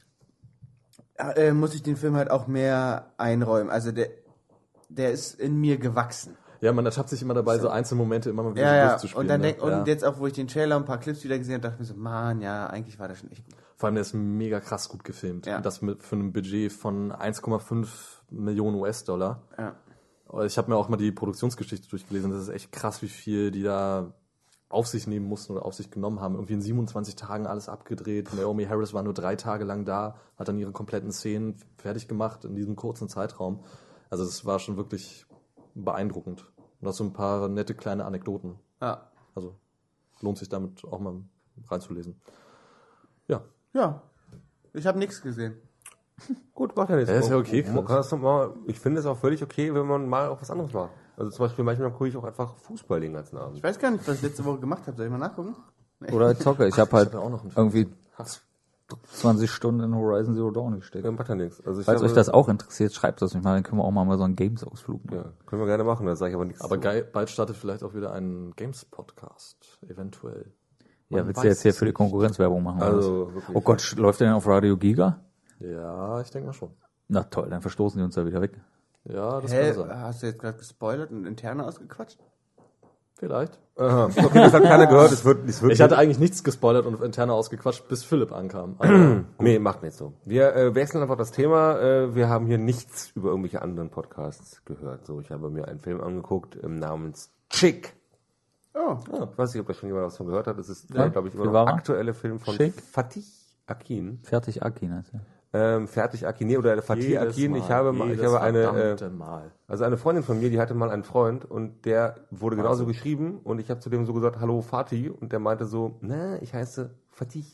äh, muss ich den Film halt auch mehr einräumen. Also der, der ist in mir gewachsen. Ja, man ertappt sich immer dabei, so einzelne Momente immer mal wieder Ja, so ja. durchzuspielen. Und dann ne? denk, und ja. jetzt auch, wo ich den Trailer und ein paar Clips wieder gesehen habe, dachte ich mir so, man, ja, eigentlich war das schon echt gut. Vor allem, der ist mega krass gut gefilmt. Ja. Und das mit, für ein Budget von eins Komma fünf Millionen U S-Dollar. Ja. Ich habe mir auch mal die Produktionsgeschichte durchgelesen. Das ist echt krass, wie viel die da auf sich nehmen mussten oder auf sich genommen haben. Irgendwie in siebenundzwanzig Tagen alles abgedreht. Naomi Harris war nur drei Tage lang da, hat dann ihre kompletten Szenen fertig gemacht in diesem kurzen Zeitraum. Also das war schon wirklich beeindruckend. Und auch so ein paar nette kleine Anekdoten. Ja. Also lohnt sich damit auch mal reinzulesen. Ja. Ja. Ich habe nichts gesehen. Gut, macht ja nichts. Ja, ist ja okay, Man kann das doch mal, ich finde es auch völlig okay, wenn man mal auch was anderes macht. Also zum Beispiel manchmal gucke ich auch einfach Fußball den ganzen Abend. Ich weiß gar nicht, was ich letzte Woche gemacht habe. Soll ich mal nachgucken? Oder als Zocker. Ich habe halt hab ja auch noch einen Film. irgendwie zwanzig Stunden in Horizon Zero Dawn gesteckt. Ja, macht ja nichts. Also ich Falls habe- euch das auch interessiert, schreibt das mich mal, dann können wir auch mal so einen Games-Ausflug machen. Ja, können wir gerne machen, da sage ich aber nichts Aber zu. geil, bald startet vielleicht auch wieder ein Games-Podcast. Eventuell. Ja, Man willst weiß du jetzt hier es für die nicht. Konkurrenzwerbung machen? oder Also, was? wirklich. Oh Gott, sch- läuft der denn auf Radio Giga? Ja, ich denke mal schon. Na toll, dann verstoßen die uns da wieder weg. Ja, das Hä? kann sein. Hast du jetzt gerade gespoilert und interne ausgequatscht? Vielleicht. Aha. Okay, das hat keiner gehört, es wird, es wird Ich hatte eigentlich nichts gespoilert und interne ausgequatscht, bis Philipp ankam. Aber Nee, macht nicht so. Wir äh, wechseln einfach das Thema. Äh, wir haben hier nichts über irgendwelche anderen Podcasts gehört. So, ich habe mir einen Film angeguckt ähm, namens Chick. Oh. Ja, ich weiß nicht, ob da schon jemand was von gehört hat. Das ist, Ja. glaube ich, immer Wie noch war der er? aktuelle Film von Chick? Fatih Akin. Fertig Aki, ne? Ähm, Fertig Akin, nee, oder Fatih jedes Akin. Ich Mal, habe mal, ich jedes habe eine, äh, verdammte Mal. also eine Freundin von mir, die hatte mal einen Freund und der wurde genauso geschrieben und ich habe zu dem so gesagt, hallo Fatih, und der meinte so, na, ich heiße Fatih.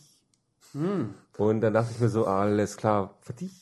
Und dann dachte ich mir so, alles klar, Fatih.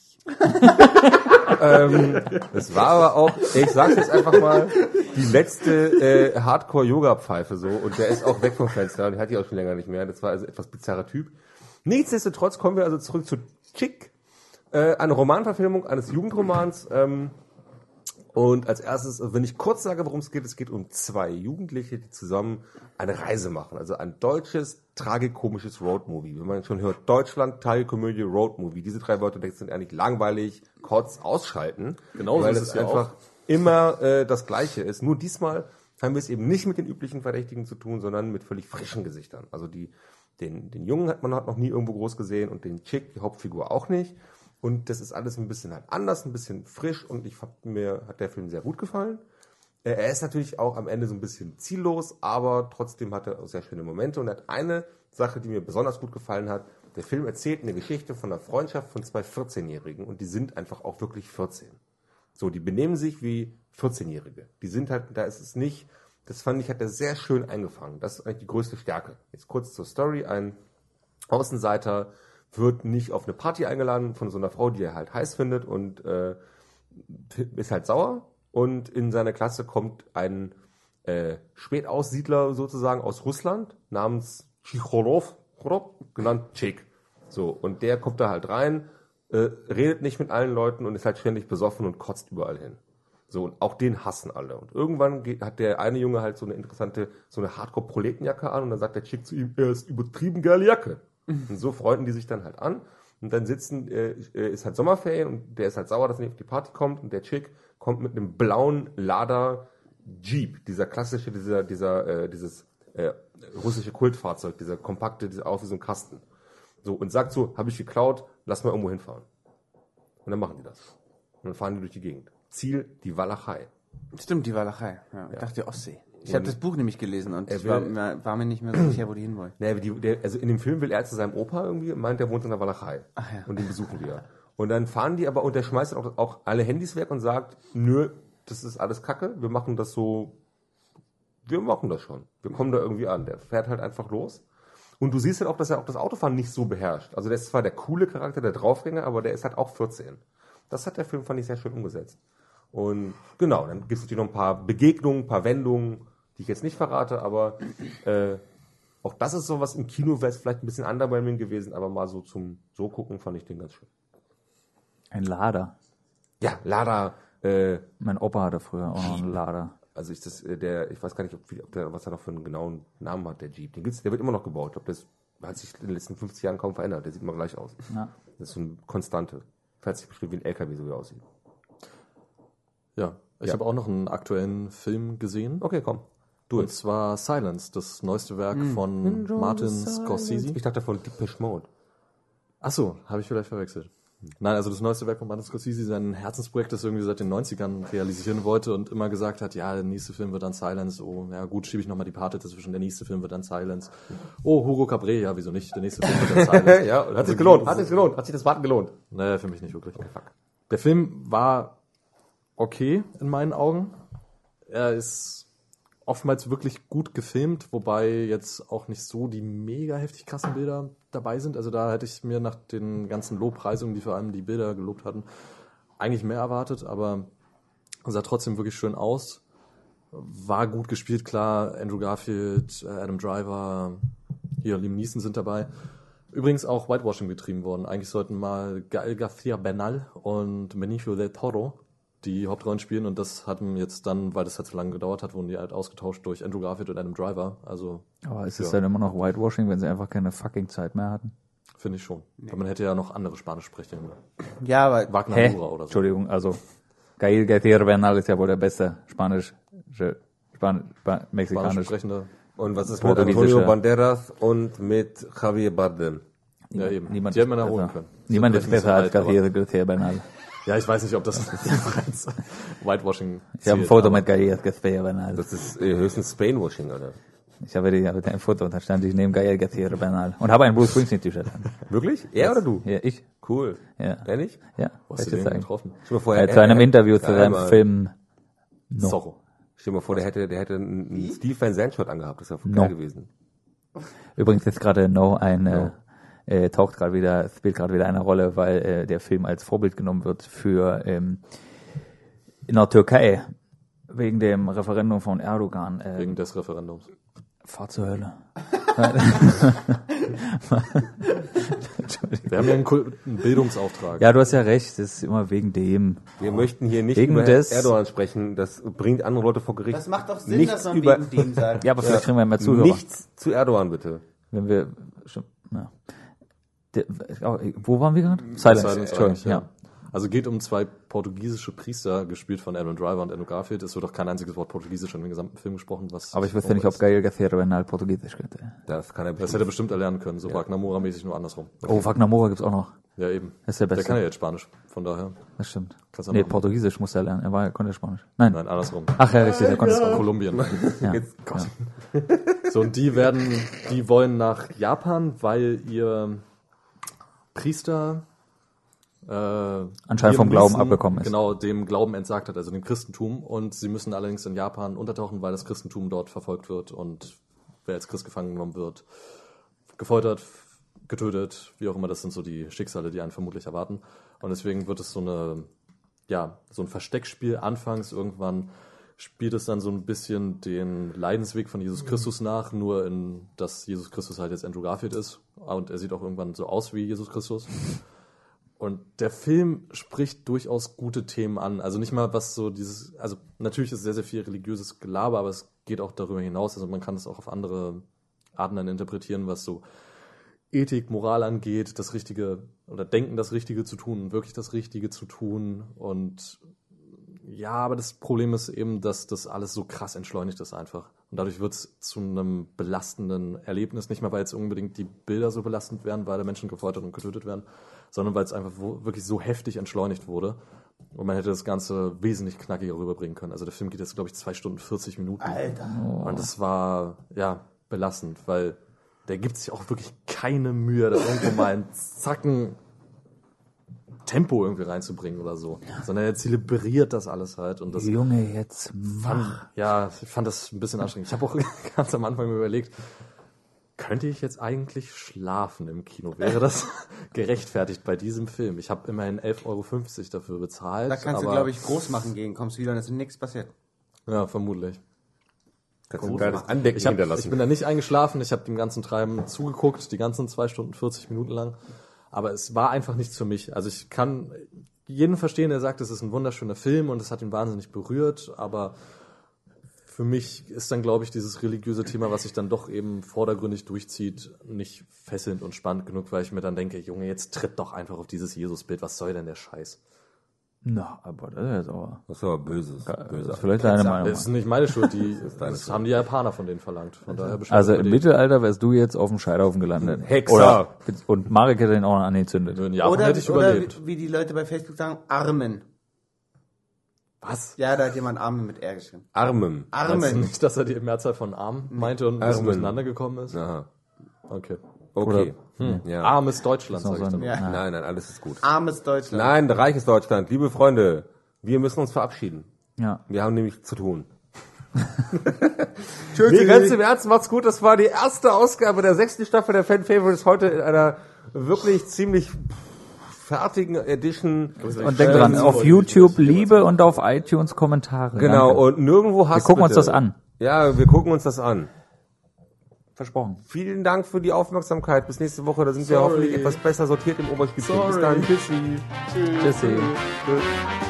ähm, das war aber auch, ich sag's jetzt einfach mal, die letzte äh, Hardcore-Yoga-Pfeife so, und der ist auch weg vom Fenster und hatte ich auch schon länger nicht mehr. Das war also etwas bizarrer Typ. Nichtsdestotrotz kommen wir also zurück zu Chick, äh, eine Romanverfilmung eines Jugendromans. Ähm, und als erstes, wenn ich kurz sage, worum es geht, es geht um zwei Jugendliche, die zusammen eine Reise machen. Also ein deutsches, tragikomisches Roadmovie. Wenn man schon hört, Deutschland, Tragikomödie, Roadmovie. Diese drei Wörter sind eigentlich langweilig, kurz ausschalten. Genau so weil ist es es ja einfach auch. immer äh, das Gleiche ist. Nur diesmal haben wir es eben nicht mit den üblichen Verdächtigen zu tun, sondern mit völlig frischen Gesichtern. Also die, den, den Jungen hat man hat noch nie irgendwo groß gesehen und den Chick, die Hauptfigur, auch nicht. Und das ist alles ein bisschen halt anders, ein bisschen frisch, und ich hab, mir hat der Film sehr gut gefallen. Äh, Er ist natürlich auch am Ende so ein bisschen ziellos, aber trotzdem hat er auch sehr schöne Momente, und er hat eine Sache, die mir besonders gut gefallen hat. Der Film erzählt eine Geschichte von einer Freundschaft von zwei vierzehnjährigen, und die sind einfach auch wirklich vierzehn. So, die benehmen sich wie vierzehnjährige. Die sind halt, da ist es nicht, das fand ich, hat er sehr schön eingefangen. Das ist eigentlich die größte Stärke. Jetzt kurz zur Story. Ein Außenseiter wird nicht auf eine Party eingeladen von so einer Frau, die er halt heiß findet, und äh, ist halt sauer. Und in seine Klasse kommt ein äh, Spätaussiedler sozusagen aus Russland namens Chicholov, genannt Chick. So, und der kommt da halt rein, äh, redet nicht mit allen Leuten und ist halt ständig besoffen und kotzt überall hin. So, und auch den hassen alle. Und irgendwann geht, hat der eine Junge halt so eine interessante, so eine Hardcore-Proletenjacke an, und dann sagt der Chick zu ihm, er ist übertrieben geile Jacke. Und so freunden die sich dann halt an. Und dann sitzen, äh, ist halt Sommerferien und der ist halt sauer, dass er nicht auf die Party kommt und der Chick kommt mit einem blauen Lada Jeep, dieser klassische, dieser, dieser, äh, dieses äh, russische Kultfahrzeug, dieser kompakte, dieser aus wie so ein Kasten. So, und sagt so, habe ich geklaut, lass mal irgendwo hinfahren. Und dann machen die das. Und dann fahren die durch die Gegend. Ziel, die Walachei. Stimmt, die Walachei. Ja, ich Ja. dachte Ostsee. Ich habe das Buch nämlich gelesen und Er ich war, will- mir- war mir nicht mehr so sicher, wo die hinwollen. Naja, die, der, also in dem Film will er zu seinem Opa irgendwie und meint, der wohnt in der Walachei. Ach ja. Und den besuchen wir. Und dann fahren die aber, und der schmeißt auch, auch alle Handys weg und sagt, nö, das ist alles Kacke, wir machen das so, wir machen das schon. Wir kommen da irgendwie an. Der fährt halt einfach los. Und du siehst halt auch, dass er auch das Autofahren nicht so beherrscht. Also der ist zwar der coole Charakter, der Draufgänger, aber der ist halt auch vierzehn. Das hat der Film, fand ich, sehr schön umgesetzt. Und genau, dann gibt es natürlich noch ein paar Begegnungen, ein paar Wendungen, die ich jetzt nicht verrate, aber äh, auch das ist sowas im Kino, wäre es vielleicht ein bisschen underwhelming gewesen, aber mal so zum so gucken fand ich den ganz schön. Ein Lader. Ja, Lada, äh, Mein Opa hatte früher auch noch einen Lader. also ist das äh, der, ich weiß gar nicht, ob, ob der, was er noch für einen genauen Namen hat, der Jeep. Den gibt's, der wird immer noch gebaut. Ich glaube, das hat sich in den letzten fünfzig Jahren kaum verändert. Der sieht immer gleich aus. Ja. Das ist so eine Konstante. Fährt sich bestimmt wie ein L K W, so wie er aussieht. Ja, ich Ja. habe auch noch einen aktuellen Film gesehen. Okay, komm. Du Und zwar Silence, das neueste Werk von Martin Scorsese. Ich dachte von Depeche Mode. Ach so, habe ich vielleicht verwechselt. Nein, also das neueste Werk von Martin Scorsese, sein Herzensprojekt, das er irgendwie seit den neunzigern realisieren wollte und immer gesagt hat, ja, der nächste Film wird dann Silence. Oh, ja gut, schiebe ich nochmal die Parte dazwischen, der nächste Film wird dann Silence. Oh, Hugo Cabret, ja, wieso nicht, der nächste Film wird dann Silence. Ja, und hat sich gelohnt. Hat sich gelohnt. Hat sich das Warten gelohnt. Naja, für mich nicht wirklich. Der Film war okay in meinen Augen. Er ist oftmals wirklich gut gefilmt, wobei jetzt auch nicht so die mega heftig krassen Bilder dabei sind. Also da hätte ich mir nach den ganzen Lobpreisungen, die vor allem die Bilder gelobt hatten, eigentlich mehr erwartet, aber sah trotzdem wirklich schön aus. War gut gespielt, klar. Andrew Garfield, Adam Driver, hier Liam Neeson sind dabei. Übrigens auch Whitewashing betrieben worden. Eigentlich sollten mal Gael García Bernal und Benicio del Toro die Hauptrollen spielen und das hatten jetzt dann, weil das halt so lange gedauert hat, wurden die halt ausgetauscht durch Andrew Garfield und Adam Driver. Also Aber ist es Ja. dann immer noch Whitewashing, wenn sie einfach keine fucking Zeit mehr hatten? finde ich schon. Weil man hätte ja noch andere Spanisch sprechen. Ja, aber Wagner Hä? Moura oder so. Entschuldigung, also Gael García Bernal ist ja wohl der beste Spanisch, Span, Span, Spanisch Mexikanisch. sprechende. Und was ist mit Portugiesische- Antonio Banderas und mit Javier Bardem? Ja, eben. Niemand die hätten wir ist nachholen besser. können. Niemand Sind ist nicht so besser als alt, aber- Gael García Bernal. Ja, ich weiß nicht, ob das bereits Whitewashing Ich habe ein zählt, Foto aber- mit Gael García Bernal. Das ist äh, höchstens Spainwashing, oder? Ich habe, die, habe ein Foto und da stand ich neben Gael García Bernal und habe ein Bruce Springsteen T-Shirt an. Wirklich? Er oder du? Ja, ich. Cool. Ja. Ehrlich? Ja. Wo soll hast ich du jetzt den sagen? getroffen? Stell dir mal vor, er- Äh, zu einem er- Interview zu Ja, seinem aber- Film No. Zorro. Stell dir mal vor, der hätte, der hätte einen Steve Van Zandt Shirt angehabt. Das wäre No. geil gewesen. Übrigens ist gerade No ein No. Äh, äh, taucht gerade wieder, spielt gerade wieder eine Rolle, weil äh, der Film als Vorbild genommen wird für ähm, in der Türkei wegen dem Referendum von Erdogan. Äh, Wegen des Referendums. Fahr zur Hölle. Wir haben ja einen, Kul- einen Bildungsauftrag. Ja, du hast ja recht, das ist immer wegen dem. Wir möchten hier nicht Wegen über des- Erdogan sprechen. Das bringt andere Leute vor Gericht. das macht doch Sinn, Nichts dass man über, wegen dem sagt. Ja, aber vielleicht kriegen wir mehr Zuhörer. Nichts zu Erdogan, bitte. Wenn wir schon, ja. Der, oh, wo waren wir gerade? Silence. Silence Entschuldigung, eigentlich, ja. ja. Also geht um zwei portugiesische Priester, gespielt von Adam Driver und Andrew Garfield. Es wird auch kein einziges Wort Portugiesisch in dem gesamten Film gesprochen. Was Aber ich wüsste nicht, ob Gael García Bernal Portugiesisch könnte. Das kann er Das hätte er bestimmt erlernen können, so Wagner Moura-mäßig, nur andersrum. Oh, Wagner Moura gibt's auch noch. Ja, eben. Das ist der Der Beste. kann ja jetzt Spanisch, von daher. Das stimmt. Kannst du Nee, machen. Portugiesisch muss er lernen. Er war, er konnte Spanisch. Nein. Nein, andersrum. Ach ja, richtig, er konnte Spanisch. Kolumbien. Ja. Jetzt, Gott. So, und die werden, die wollen nach Japan, weil ihr Priester äh, Anscheinend vom Liam Glauben Neeson, abgekommen ist. Genau, dem Glauben entsagt hat, also dem Christentum. Und sie müssen allerdings in Japan untertauchen, weil das Christentum dort verfolgt wird und wer als Christ gefangen genommen wird, gefoltert, getötet, wie auch immer, das sind so die Schicksale, die einen vermutlich erwarten. Und deswegen wird es so eine, ja, so ein Versteckspiel anfangs. Irgendwann spielt es dann so ein bisschen den Leidensweg von Jesus Christus nach, nur in, dass Jesus Christus halt jetzt Andrew Garfield ist. Und er sieht auch irgendwann so aus wie Jesus Christus. Und der Film spricht durchaus gute Themen an. Also nicht mal was so dieses, also natürlich ist sehr, sehr viel religiöses Gelaber, aber es geht auch darüber hinaus. Also man kann es auch auf andere Arten dann interpretieren, was so Ethik, Moral angeht, das Richtige oder denken, das Richtige zu tun, wirklich das Richtige zu tun. Und ja, aber das Problem ist eben, dass das alles so krass entschleunigt ist einfach. Und dadurch wird es zu einem belastenden Erlebnis. Nicht mal, weil jetzt unbedingt die Bilder so belastend werden, weil da Menschen gefoltert und getötet werden, sondern weil es einfach wo, wirklich so heftig entschleunigt wurde. Und man hätte das Ganze wesentlich knackiger rüberbringen können. Also der Film geht jetzt, glaube ich, zwei Stunden vierzig Minuten. Alter. Oh. Und das war, ja, belastend, weil der gibt sich auch wirklich keine Mühe, da irgendwo mal einen Zacken Tempo irgendwie reinzubringen oder so. Sondern er zelebriert das alles halt. Und das Junge, jetzt fand, ja, ich fand das ein bisschen anstrengend. Ich habe auch ganz am Anfang überlegt, könnte ich jetzt eigentlich schlafen im Kino? Wäre das gerechtfertigt bei diesem Film? Ich habe immerhin elf Euro fünfzig dafür bezahlt. Da kannst aber, du, glaube ich, groß machen gehen. Kommst wieder und es ist nichts passiert. Ja, vermutlich. Kannst du ein kleines Andenken Ich, hab, hinterlassen. ich bin da nicht eingeschlafen, ich habe dem ganzen Treiben zugeguckt, die ganzen zwei Stunden vierzig Minuten lang. Aber es war einfach nichts für mich. Also ich kann jeden verstehen, der sagt, es ist ein wunderschöner Film und es hat ihn wahnsinnig berührt, aber für mich ist dann, glaube ich, dieses religiöse Thema, was sich dann doch eben vordergründig durchzieht, nicht fesselnd und spannend genug, weil ich mir dann denke, Junge, jetzt tritt doch einfach auf dieses Jesusbild, was soll denn der Scheiß? Na, aber das ist jetzt aber... Das ist aber böses. Das Böse. ist vielleicht deine Meinung. Das ist nicht meine Schuld, die, das haben die Japaner von denen verlangt. Von daher bestimmt Also über im die- Mittelalter wärst du jetzt auf dem Scheiterhaufen gelandet. Hexer. Oder, und Marek hätte ihn auch noch angezündet. in Japan Oder, hätte ich oder überlebt. wie, wie die Leute bei Facebook sagen, Armen. Was? Ja, da hat jemand Armen mit R geschrieben. Armen. Meinst du Armen. nicht, dass er die Mehrzahl von Arm meinte und ein bisschen Armen. durcheinander gekommen ist? Aha. Okay. Okay. Hm. Ja. Armes Deutschland, Das ist sag ich noch dann. so ein- Ja. Nein, nein, alles ist gut. Armes Deutschland. Nein, reiches Deutschland. Liebe Freunde, wir müssen uns verabschieden. Ja. Wir haben nämlich zu tun. Nee, ganz im Ernst, macht's gut. Das war die erste Ausgabe der sechsten Staffel der Fan Favorites. Heute in einer wirklich ziemlich fertigen Edition. Und denk dran, auf YouTube Liebe und auf iTunes Kommentare. Genau, Danke. und nirgendwo Hass. Wir gucken uns bitte. das an. Ja, wir gucken uns das an. Versprochen. Vielen Dank für die Aufmerksamkeit. Bis nächste Woche. Da sind wir Sorry. hoffentlich etwas besser sortiert im Oberspiel. Bis Sorry. dann. Tschüssi. Tschüssi. Tschüss.